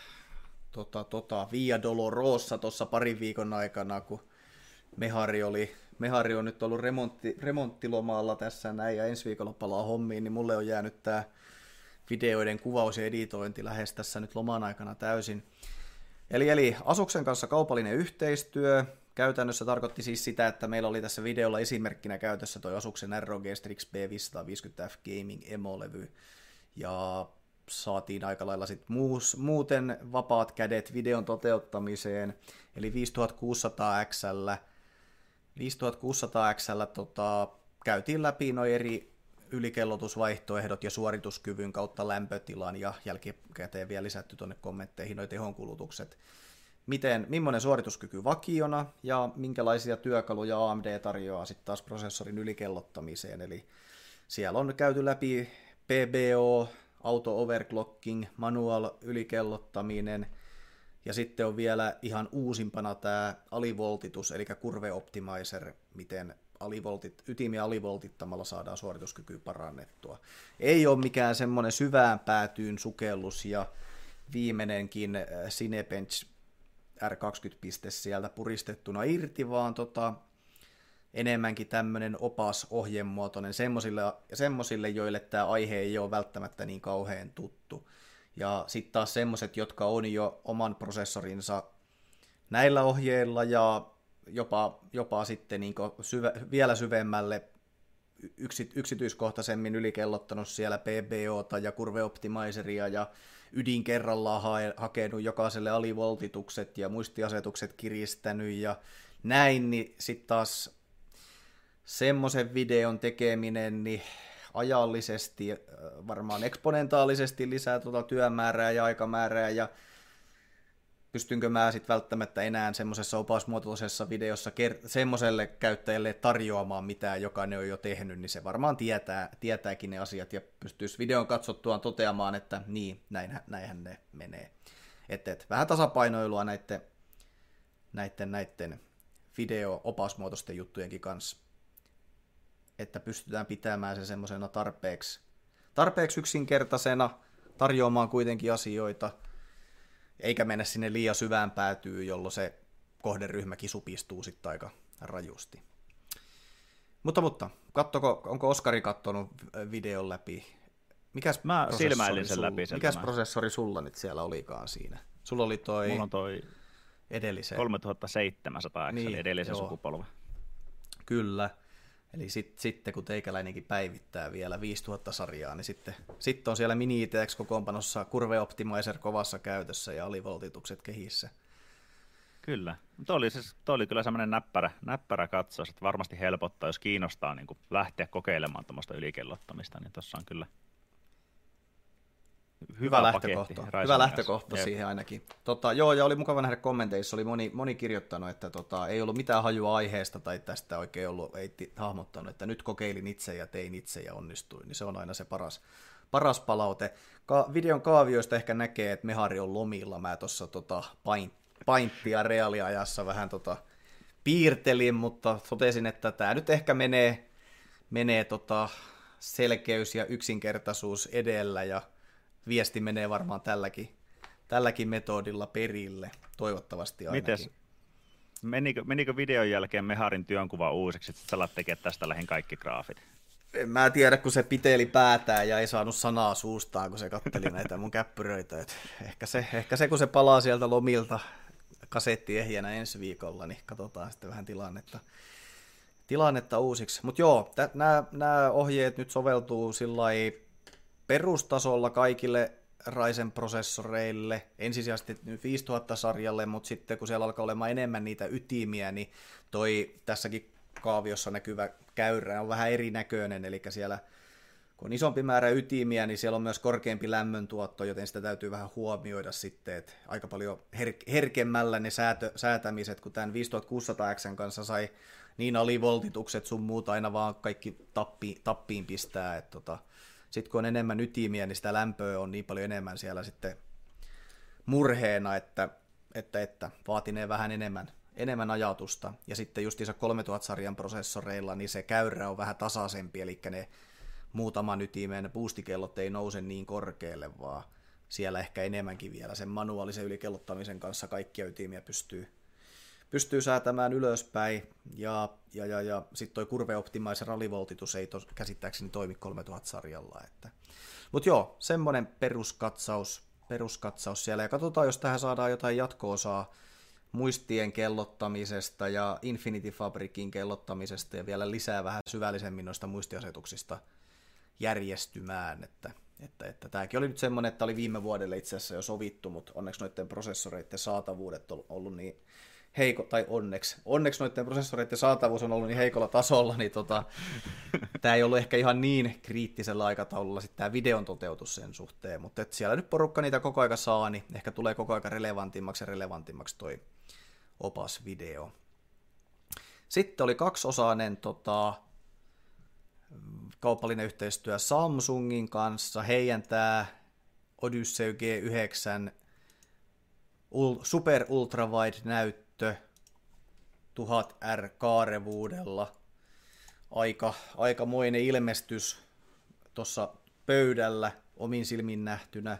tota, tota, Via Dolorosa tuossa parin viikon aikana, kun Mehari oli Mehari on nyt ollut remontti, remonttilomalla tässä näin, ja ensi viikolla palaa hommiin, niin mulle on jäänyt tämä videoiden kuvaus ja editointi lähes tässä nyt loman aikana täysin. Eli, eli Asuksen kanssa kaupallinen yhteistyö käytännössä tarkoitti siis sitä, että meillä oli tässä videolla esimerkkinä käytössä tuo Asuksen R O G Strix B viisisataaviisikymmentä F Gaming Emo-levy, ja saatiin aika lailla sit muus, muuten vapaat kädet videon toteuttamiseen, eli viisituhattakuusisataa X:llä viisituhattakuusisataa X:llä tota, käytiin läpi nuo eri ylikellotusvaihtoehdot ja suorituskyvyn kautta lämpötilan ja jälkikäteen vielä lisätty tuonne kommentteihin nuo tehonkulutukset. Miten, millainen suorituskyky vakiona ja minkälaisia työkaluja A M D tarjoaa sitten taas prosessorin ylikellottamiseen. Eli siellä on käyty läpi P B O, auto overclocking, manual ylikellottaminen, ja sitten on vielä ihan uusimpana tämä alivoltitus, eli curve optimizer, miten alivoltit, ytimiä alivoltittamalla saadaan suorituskykyä parannettua. Ei ole mikään semmoinen syvään päätyyn sukellus, ja viimeinenkin Cinebench R kaksikymmentä-piste sieltä puristettuna irti, vaan tota, enemmänkin tämmöinen opas ohjemuotoinen semmoisille, semmoisille, joille tämä aihe ei ole välttämättä niin kauhean tuttu. Ja sitten taas semmoiset, jotka on jo oman prosessorinsa näillä ohjeilla ja jopa, jopa sitten niin syvä, vielä syvemmälle yksi, yksityiskohtaisemmin ylikellottanut siellä P B O:ta ja curve optimizeria ja ydin kerrallaan ha- hakenut jokaiselle alivoltitukset ja muistiasetukset kiristänyt ja näin, niin sitten taas semmoisen videon tekeminen, niin ajallisesti varmaan eksponentaalisesti lisää tuota työmäärää ja aikamäärää, ja pystynkö mä sitten välttämättä enää semmoisessa opasmuotoisessa videossa ker- semmoiselle käyttäjälle tarjoamaan mitään, joka ne on jo tehnyt, niin se varmaan tietää, tietääkin ne asiat ja pystyisi videon katsottuaan toteamaan, että niin, näinhän, näinhän ne menee. Et, et, vähän tasapainoilua näiden, näiden, näiden video-opasmuotoisten juttujenkin kanssa, että pystytään pitämään se semmoisena tarpeeksi, tarpeeksi yksinkertaisena, tarjoamaan kuitenkin asioita, eikä mennä sinne liian syvään päätyyn, jolloin se kohderyhmäkin supistuu sitten aika rajusti. Mutta, mutta kattoko, onko Oskari kattonut videon läpi? Mikäs Mä silmäilin sen sulla, läpi. Mikäs prosessori sulla nyt siellä olikaan siinä? Sulla oli toi... Mulla on toi edellisen. kolmetuhattaseitsemänsataa, niin, eli edellisen joo. sukupolven. Kyllä. Eli sit, sitten kun teikäläinenkin päivittää vielä viisituhatta sarjaa, niin sitten, sitten on siellä Mini I T X-kokoonpanossa Curve Optimizer kovassa käytössä ja alivoltitukset kehissä. Kyllä. Tuo oli, siis, tuo oli kyllä semmoinen näppärä, näppärä katsaus, että varmasti helpottaa, jos kiinnostaa niin kuin lähteä kokeilemaan tuommoista ylikellottamista, niin tuossa on kyllä hyvä, hyvä lähtökohta, paketti, hyvä lähtökohta siihen ainakin. Tota, joo, ja oli mukava nähdä kommenteissa, oli moni, moni kirjoittanut, että tota, ei ollut mitään hajua aiheesta tai tästä oikein ollut, ei hahmottanut, että nyt kokeilin itse ja tein itse ja onnistuin, niin se on aina se paras, paras palaute. Ka- videon kaavioista ehkä näkee, että Mehari on lomilla, mä tuossa tota, pain, painttia reaaliajassa vähän tota, piirtelin, mutta totesin, että tämä nyt ehkä menee, menee tota, selkeys ja yksinkertaisuus edellä ja viesti menee varmaan tälläkin, tälläkin metodilla perille, toivottavasti ainakin. Mites, menikö, menikö videon jälkeen Meharin työnkuva uusiksi, että sä alat tekemään tästä lähin kaikki graafit? En mä tiedä, kun se piteli päätään ja ei saanut sanaa suustaan, kun se katteli näitä mun käppyröitä. Et ehkä, se, ehkä se, kun se palaa sieltä lomilta kasettiehjänä ensi viikolla, niin katsotaan sitten vähän tilannetta, tilannetta uusiksi. Mutta joo, nämä ohjeet nyt soveltuu sillai perustasolla kaikille Ryzen-prosessoreille, ensisijaisesti nyt viisituhatta-sarjalle, mutta sitten kun siellä alkaa olemaan enemmän niitä ytimiä, niin toi tässäkin kaaviossa näkyvä käyrä on vähän erinäköinen, eli siellä kun on isompi määrä ytimiä, niin siellä on myös korkeampi lämmöntuotto, joten sitä täytyy vähän huomioida sitten, että aika paljon her- herkemmällä ne säätö- säätämiset, kun tämän viisituhattakuusisataa X:n kanssa sai niin alivoltitukset sun muuta aina vaan kaikki tappi- tappiin pistää, että tota, sitten kun on enemmän ytimiä, niin sitä lämpöä on niin paljon enemmän siellä sitten murheena, että, että, että vaatinee vähän enemmän, enemmän ajatusta. Ja sitten justiinsa kolmetuhatta-sarjan prosessoreilla, niin se käyrä on vähän tasaisempi, eli ne muutaman ytimen boostikellot ei nouse niin korkealle, vaan siellä ehkä enemmänkin vielä sen manuaalisen ylikellottamisen kanssa kaikkia ytimiä pystyy, pystyy säätämään ylöspäin, ja, ja, ja, ja sitten toi Curve Optimizer alivoltitus ei tos, käsittääkseni toimi kolmetuhatta-sarjalla. Mutta joo, semmoinen peruskatsaus, peruskatsaus siellä, ja katsotaan, jos tähän saadaan jotain jatko-osaa muistien kellottamisesta ja Infinity Fabricin kellottamisesta, ja vielä lisää vähän syvällisemmin noista muistiasetuksista järjestymään, että, että, että tämäkin oli nyt semmoinen, että oli viime vuodelle itse asiassa jo sovittu, mutta onneksi noiden prosessoreiden saatavuudet on ollut niin heiko, tai onneksi, onneksi noiden prosessoreiden saatavuus on ollut niin heikolla tasolla, niin tota, tämä ei ollut ehkä ihan niin kriittisellä aikataululla sitten tämä videon toteutus sen suhteen, mutta et siellä nyt porukka niitä koko aika saa, niin ehkä tulee koko aika relevantimmaksi ja relevantimmaksi toi opasvideo. Sitten oli kaksiosainen tota, kaupallinen yhteistyö Samsungin kanssa, heidän tämä Odyssey G yhdeksän Super Ultra Wide näyttö tuhat R kaarevuudella. Aika, aikamoinen ilmestys tuossa pöydällä omin silmin nähtynä.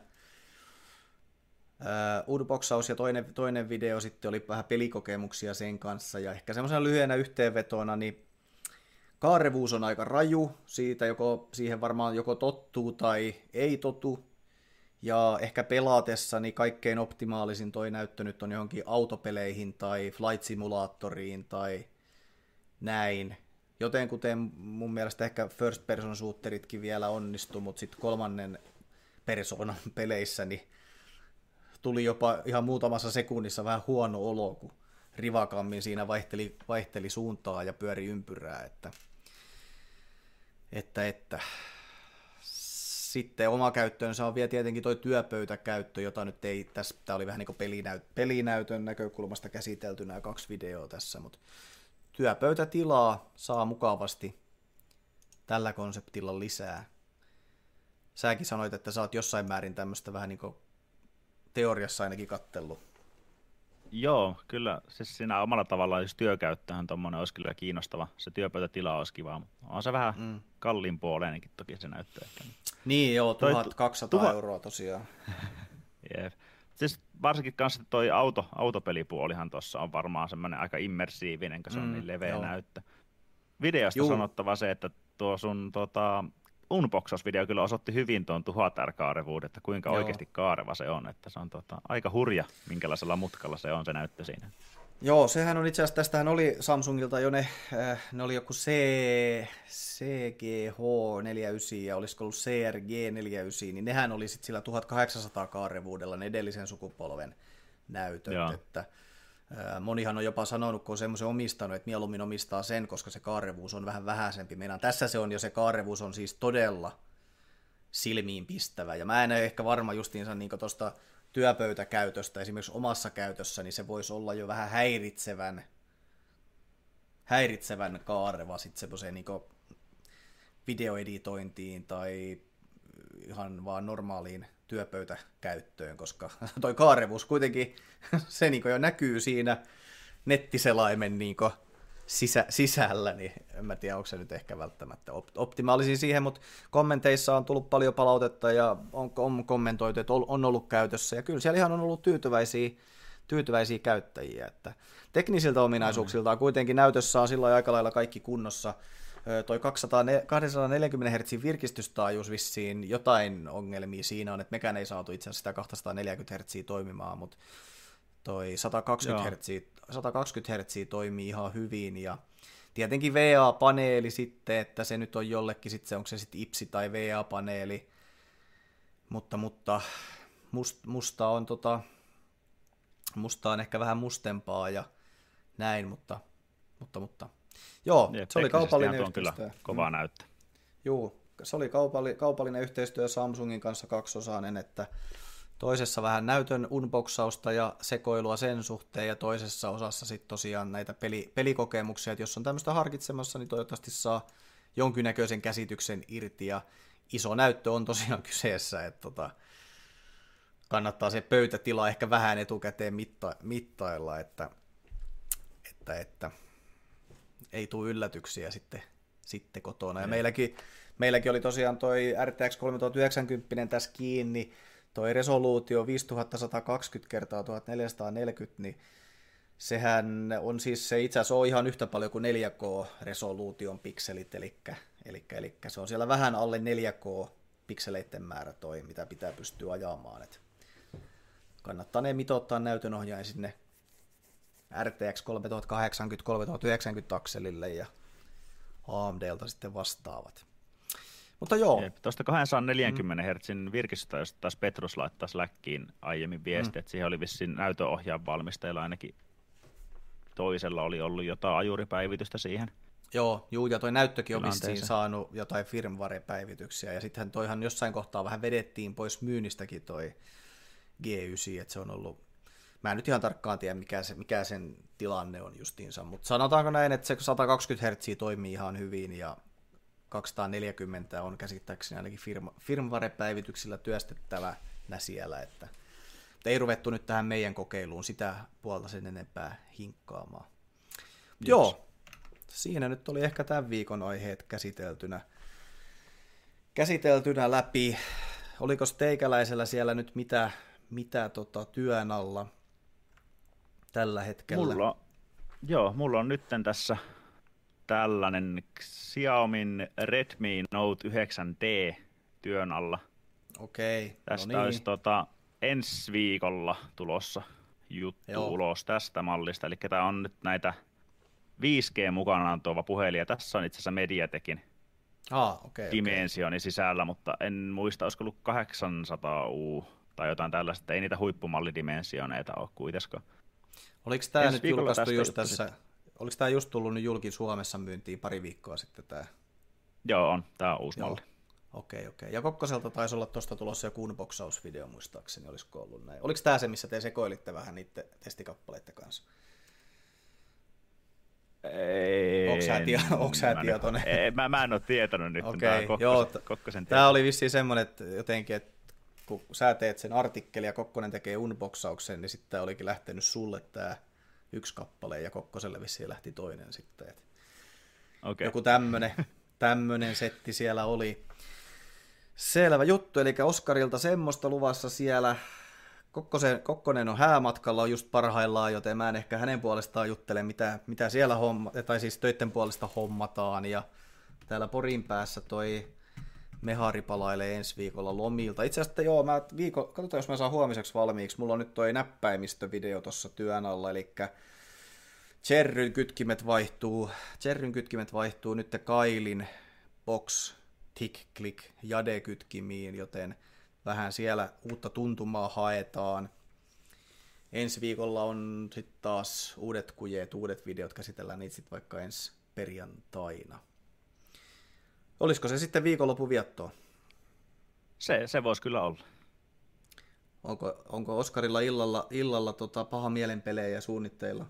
Uh, unboxaus ja toinen, toinen video sitten oli vähän pelikokemuksia sen kanssa, ja ehkä semmoisena lyhyenä yhteenvetona, niin kaarevuus on aika raju, siitä joko, siihen varmaan joko tottuu tai ei totu, ja ehkä pelaatessa niin kaikkein optimaalisin toi näyttö nyt on johonkin autopeleihin tai flight simulaattoriin tai näin, joten kuten mun mielestä ehkä first person shooteritkin vielä onnistuu, mutta sitten kolmannen persoonan peleissä niin tuli jopa ihan muutamassa sekunnissa vähän huono olo, kun rivakammin siinä vaihteli, vaihteli suuntaa ja pyöri ympyrää, että, että, että. Sitten oma käyttöönsä on vielä tietenkin toi työpöytäkäyttö, jota nyt ei, tässä tämä oli vähän niin kuin pelinäyt, pelinäytön näkökulmasta käsitelty nämä kaksi videoa tässä, mutta työpöytätilaa saa mukavasti tällä konseptilla lisää. Säkin sanoit, että sä oot jossain määrin tämmöistä vähän niin kuin teoriassa ainakin kattellut. Joo, kyllä siis siinä omalla tavallaan jos työkäyttöhän tuommoinen olisi kyllä kiinnostava. Se työpöytätila olisi kiva, mutta on se vähän mm. kalliin puoleenkin toki se näyttää. Niin joo, tuhatkaksisataa tuha... euroa tosiaan. Jep. Siis varsinkin kanssa toi auto, autopelipuolihan tuossa on varmaan semmoinen aika immersiivinen, kun se on mm, niin leveä joo. näyttö. Videosta Juu. sanottava se, että tuo sun tota, unboxausvideo kyllä osoitti hyvin tuon tuhat R-kaarevuuden, että kuinka joo. oikeasti kaareva se on. Että se on tota, aika hurja, minkälaisella mutkalla se on se näyttö siinä. Joo, sehän on itse asiassa, tästähän oli Samsungilta jo ne, äh, ne oli joku C, C G H neljäkymmentäyhdeksän ja olisiko ollut C R G neljäkymmentäyhdeksän, niin nehän oli sitten sillä tuhatkahdeksansataa kaarevuudella ne edellisen sukupolven näytöt, Joo. että äh, monihan on jopa sanonut, kun on semmoisen omistanut, että mieluummin omistaa sen, koska se kaarevuus on vähän vähäisempi. Meidän tässä se on jo se kaarevuus on siis todella silmiinpistävä, ja mä en ole ehkä varma justiinsa niin tuosta työpöytäkäytöstä, esimerkiksi omassa käytössä, niin se voisi olla jo vähän häiritsevän, häiritsevän kaareva sitten semmoiseen niin videoeditointiin tai ihan vaan normaaliin työpöytäkäyttöön, koska toi kaarevuus kuitenkin, se niin jo näkyy siinä nettiselaimen niin sisä, sisällä, niin en mä tiedä, onko se nyt ehkä välttämättä optimaalisia siihen, mutta kommenteissa on tullut paljon palautetta ja on, on kommentoitu, että on ollut käytössä, ja kyllä siellä ihan on ollut tyytyväisiä, tyytyväisiä käyttäjiä, että teknisiltä ominaisuuksiltaan kuitenkin näytössä on sillä aika lailla kaikki kunnossa. Toi kaksisataaneljäkymmentä hertsiä virkistystaajuus vissiin jotain ongelmia siinä on, että mekään ei saatu itse asiassa sitä kaksisataaneljäkymmentä hertsiä toimimaan, mutta toi sata kaksikymmentä hertsiä, sata kaksikymmentä hertsiä toimii ihan hyvin, ja tietenkin V A-paneeli sitten, että se nyt on jollekin, sitten se, onko se sitten I P S I tai V A-paneeli, mutta, mutta must, musta, on tota, musta on ehkä vähän mustempaa ja näin, mutta, mutta, mutta. Joo, Jep, se oli kaupallinen yhteistyö. Kyllä kovaa näyttää. Joo, se oli kaupalli, kaupallinen yhteistyö Samsungin kanssa kaksiosainen, että toisessa vähän näytön unboxausta ja sekoilua sen suhteen, ja toisessa osassa sitten tosiaan näitä peli, pelikokemuksia, että jos on tämmöistä harkitsemassa, niin toivottavasti saa jonkinnäköisen käsityksen irti, ja iso näyttö on tosiaan kyseessä, että tota, kannattaa se pöytätila ehkä vähän etukäteen mitta, mittailla, että, että, että ei tule yllätyksiä sitten, sitten kotona. Ja meilläkin, meilläkin oli tosiaan toi R T X kolmetuhattayhdeksänkymmentä tässä kiinni, toi resoluutio viisituhattasata kaksikymmentä kertaa tuhatneljäsataaneljäkymmentä, niin sehän on siis se itse asiassa on ihan yhtä paljon kuin neljä K-resoluution pikselit, eli, eli, eli se on siellä vähän alle neljä K-pikseleiden määrä toi, mitä pitää pystyä ajamaan. Et kannattaa ne mitoittaa näytönohjaajan sinne R T X kolmetuhattakahdeksankymmentä kolmetuhattayhdeksänkymmentä akselille ja A M D:ltä sitten vastaavat. Mutta joo. Tuosta kaksisataaneljäkymmentä mm. hertsin virkistystä, jos taas Petrus laittaa Slackiin aiemmin viesti, mm. että siihen oli vissiin näytönohjaajan valmistajilla ainakin toisella oli ollut jotain ajuripäivitystä siihen. Joo, juu, ja toi näyttökin on vissiin saanut jotain firmware-päivityksiä, ja sittenhän toihan jossain kohtaa vähän vedettiin pois myynnistäkin toi G yhdeksän, että se on ollut, mä en nyt ihan tarkkaan tiedä, mikä, se, mikä sen tilanne on justiinsa, mutta sanotaanko näin, että se sata kaksikymmentä hertsiä toimii ihan hyvin, ja kaksisataaneljäkymmentä on käsittääkseni ainakin firma, firmware-päivityksillä työstettävänä siellä, että ei ruvettu nyt tähän meidän kokeiluun sitä puolta sen enempää hinkkaamaan. Joo, siinä nyt oli ehkä tämän viikon aiheet käsiteltynä, käsiteltynä läpi. Oliko teikäläisellä siellä nyt mitä, mitä tota työn alla tällä hetkellä? Mulla, joo, mulla on nyt tässä tällainen Xiaomin Redmi Note yhdeksän D työn alla. Okei, tästä no niin. olisi tota, ensi viikolla tulossa juttu Joo. ulos tästä mallista. Eli tämä on nyt näitä viisi G mukanaan tuova puhelin, ja tässä on itse asiassa Mediatekin ah, okay, dimensioni okay. sisällä, mutta en muista, olisiko ollut kahdeksansataa U tai jotain tällaista. Ei niitä huippumallidimensioneita ole kuitenkaan. Oliko tämä nyt julkaistu just tässä? Oliko tämä just tullut nyt julki Suomessa myyntiin pari viikkoa sitten tämä? Joo, on. Tämä on uusi Joo. malli. Okei, okei. Ja Kokkoselta taisi olla tuosta tulossa joku unboxausvideo muistaakseni, olisiko ollut näin. Oliko tämä se, missä te sekoilitte vähän niiden testikappaleiden kanssa? Ei, Onko sä tietoinen? Ei, mä, mä en ole tietänyt nyt. Okay, tämä Kokkosen, joo, Kokkosen tämä oli vissiin semmoinen, että jotenkin, että kun sä teet sen artikkelin ja Kokkonen tekee unboxauksen, niin sitten olikin lähtenyt sulle tämä yksi kappale ja Kokkoselle vissiin lähti toinen sitten. Et okay. Joku tämmönen, tämmönen setti siellä oli. Selvä juttu, eli Oskarilta semmoista luvassa siellä. Kokkosen, Kokkonen on häämatkalla on just parhaillaan, joten mä en ehkä hänen puolestaan juttele, mitä, mitä siellä homma, tai siis töitten puolesta hommataan. Ja täällä Porin päässä toi Mehari palailee ensi viikolla lomilta. Itse asiassa joo, mä viikko, katsotaan jos mä saan huomiseksi valmiiksi. Mulla on nyt toi näppäimistövideo tuossa työn alla, eli Cherryn kytkimet vaihtuu, Cherryn kytkimet vaihtuu nyt Kailin Box, Tick, Click, Jade-kytkimiin, joten vähän siellä uutta tuntumaa haetaan. Ensi viikolla on sitten taas uudet kujeet, uudet videot, käsitellään niitä sitten vaikka ensi perjantaina. Olisiko se sitten viikonlopun viettoa? Se, se voisi kyllä olla. Onko, onko Oskarilla illalla, illalla tota paha mielenpelejä suunnitteilla?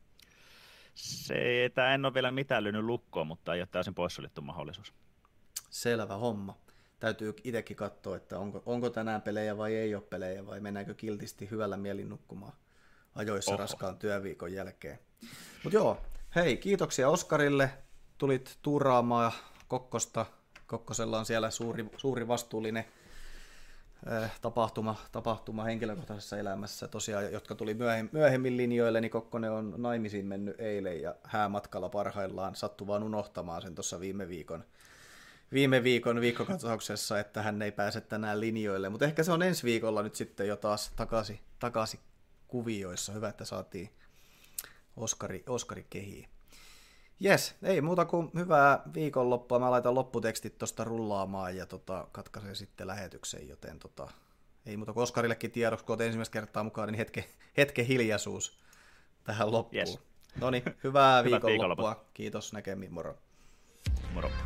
Se, että en ole vielä mitään lyönyt lukkoon, mutta ei ole täysin poissuljettu mahdollisuus. Selvä homma. Täytyy itsekin katsoa, että onko, onko tänään pelejä vai ei ole pelejä, vai mennäänkö kiltisti hyvällä mielin nukkumaan ajoissa Oho. raskaan työviikon jälkeen. Mutta joo, hei, kiitoksia Oskarille. Tulit tuuraamaan Kokkosta. Kokkosella on siellä suuri, suuri vastuullinen äh, tapahtuma, tapahtuma henkilökohtaisessa elämässä. Tosiaan, jotka tuli myöhemmin, myöhemmin linjoille, niin Kokkonen on naimisiin mennyt eilen ja häämatkalla parhaillaan. Sattui vaan unohtamaan sen tuossa viime viikon. Viime viikon viikkokatsauksessa, että hän ei pääse tänään linjoille, mutta ehkä se on ensi viikolla nyt sitten jo taas takaisin, takaisin kuvioissa. Hyvä, että saatiin Oskari, Oskari kehiin. Jes, ei muuta kuin hyvää viikonloppua. Mä laitan lopputekstit tuosta rullaamaan ja tota, katkaisen sitten lähetyksen, joten tota, ei muuta kuin Oskarillekin tiedoksi, kun olet ensimmäistä kertaa mukaan, niin hetken, hetken hiljaisuus tähän loppuun. Yes. Noniin, hyvää viikonloppua. Kiitos, näkemiin, moro. Moro.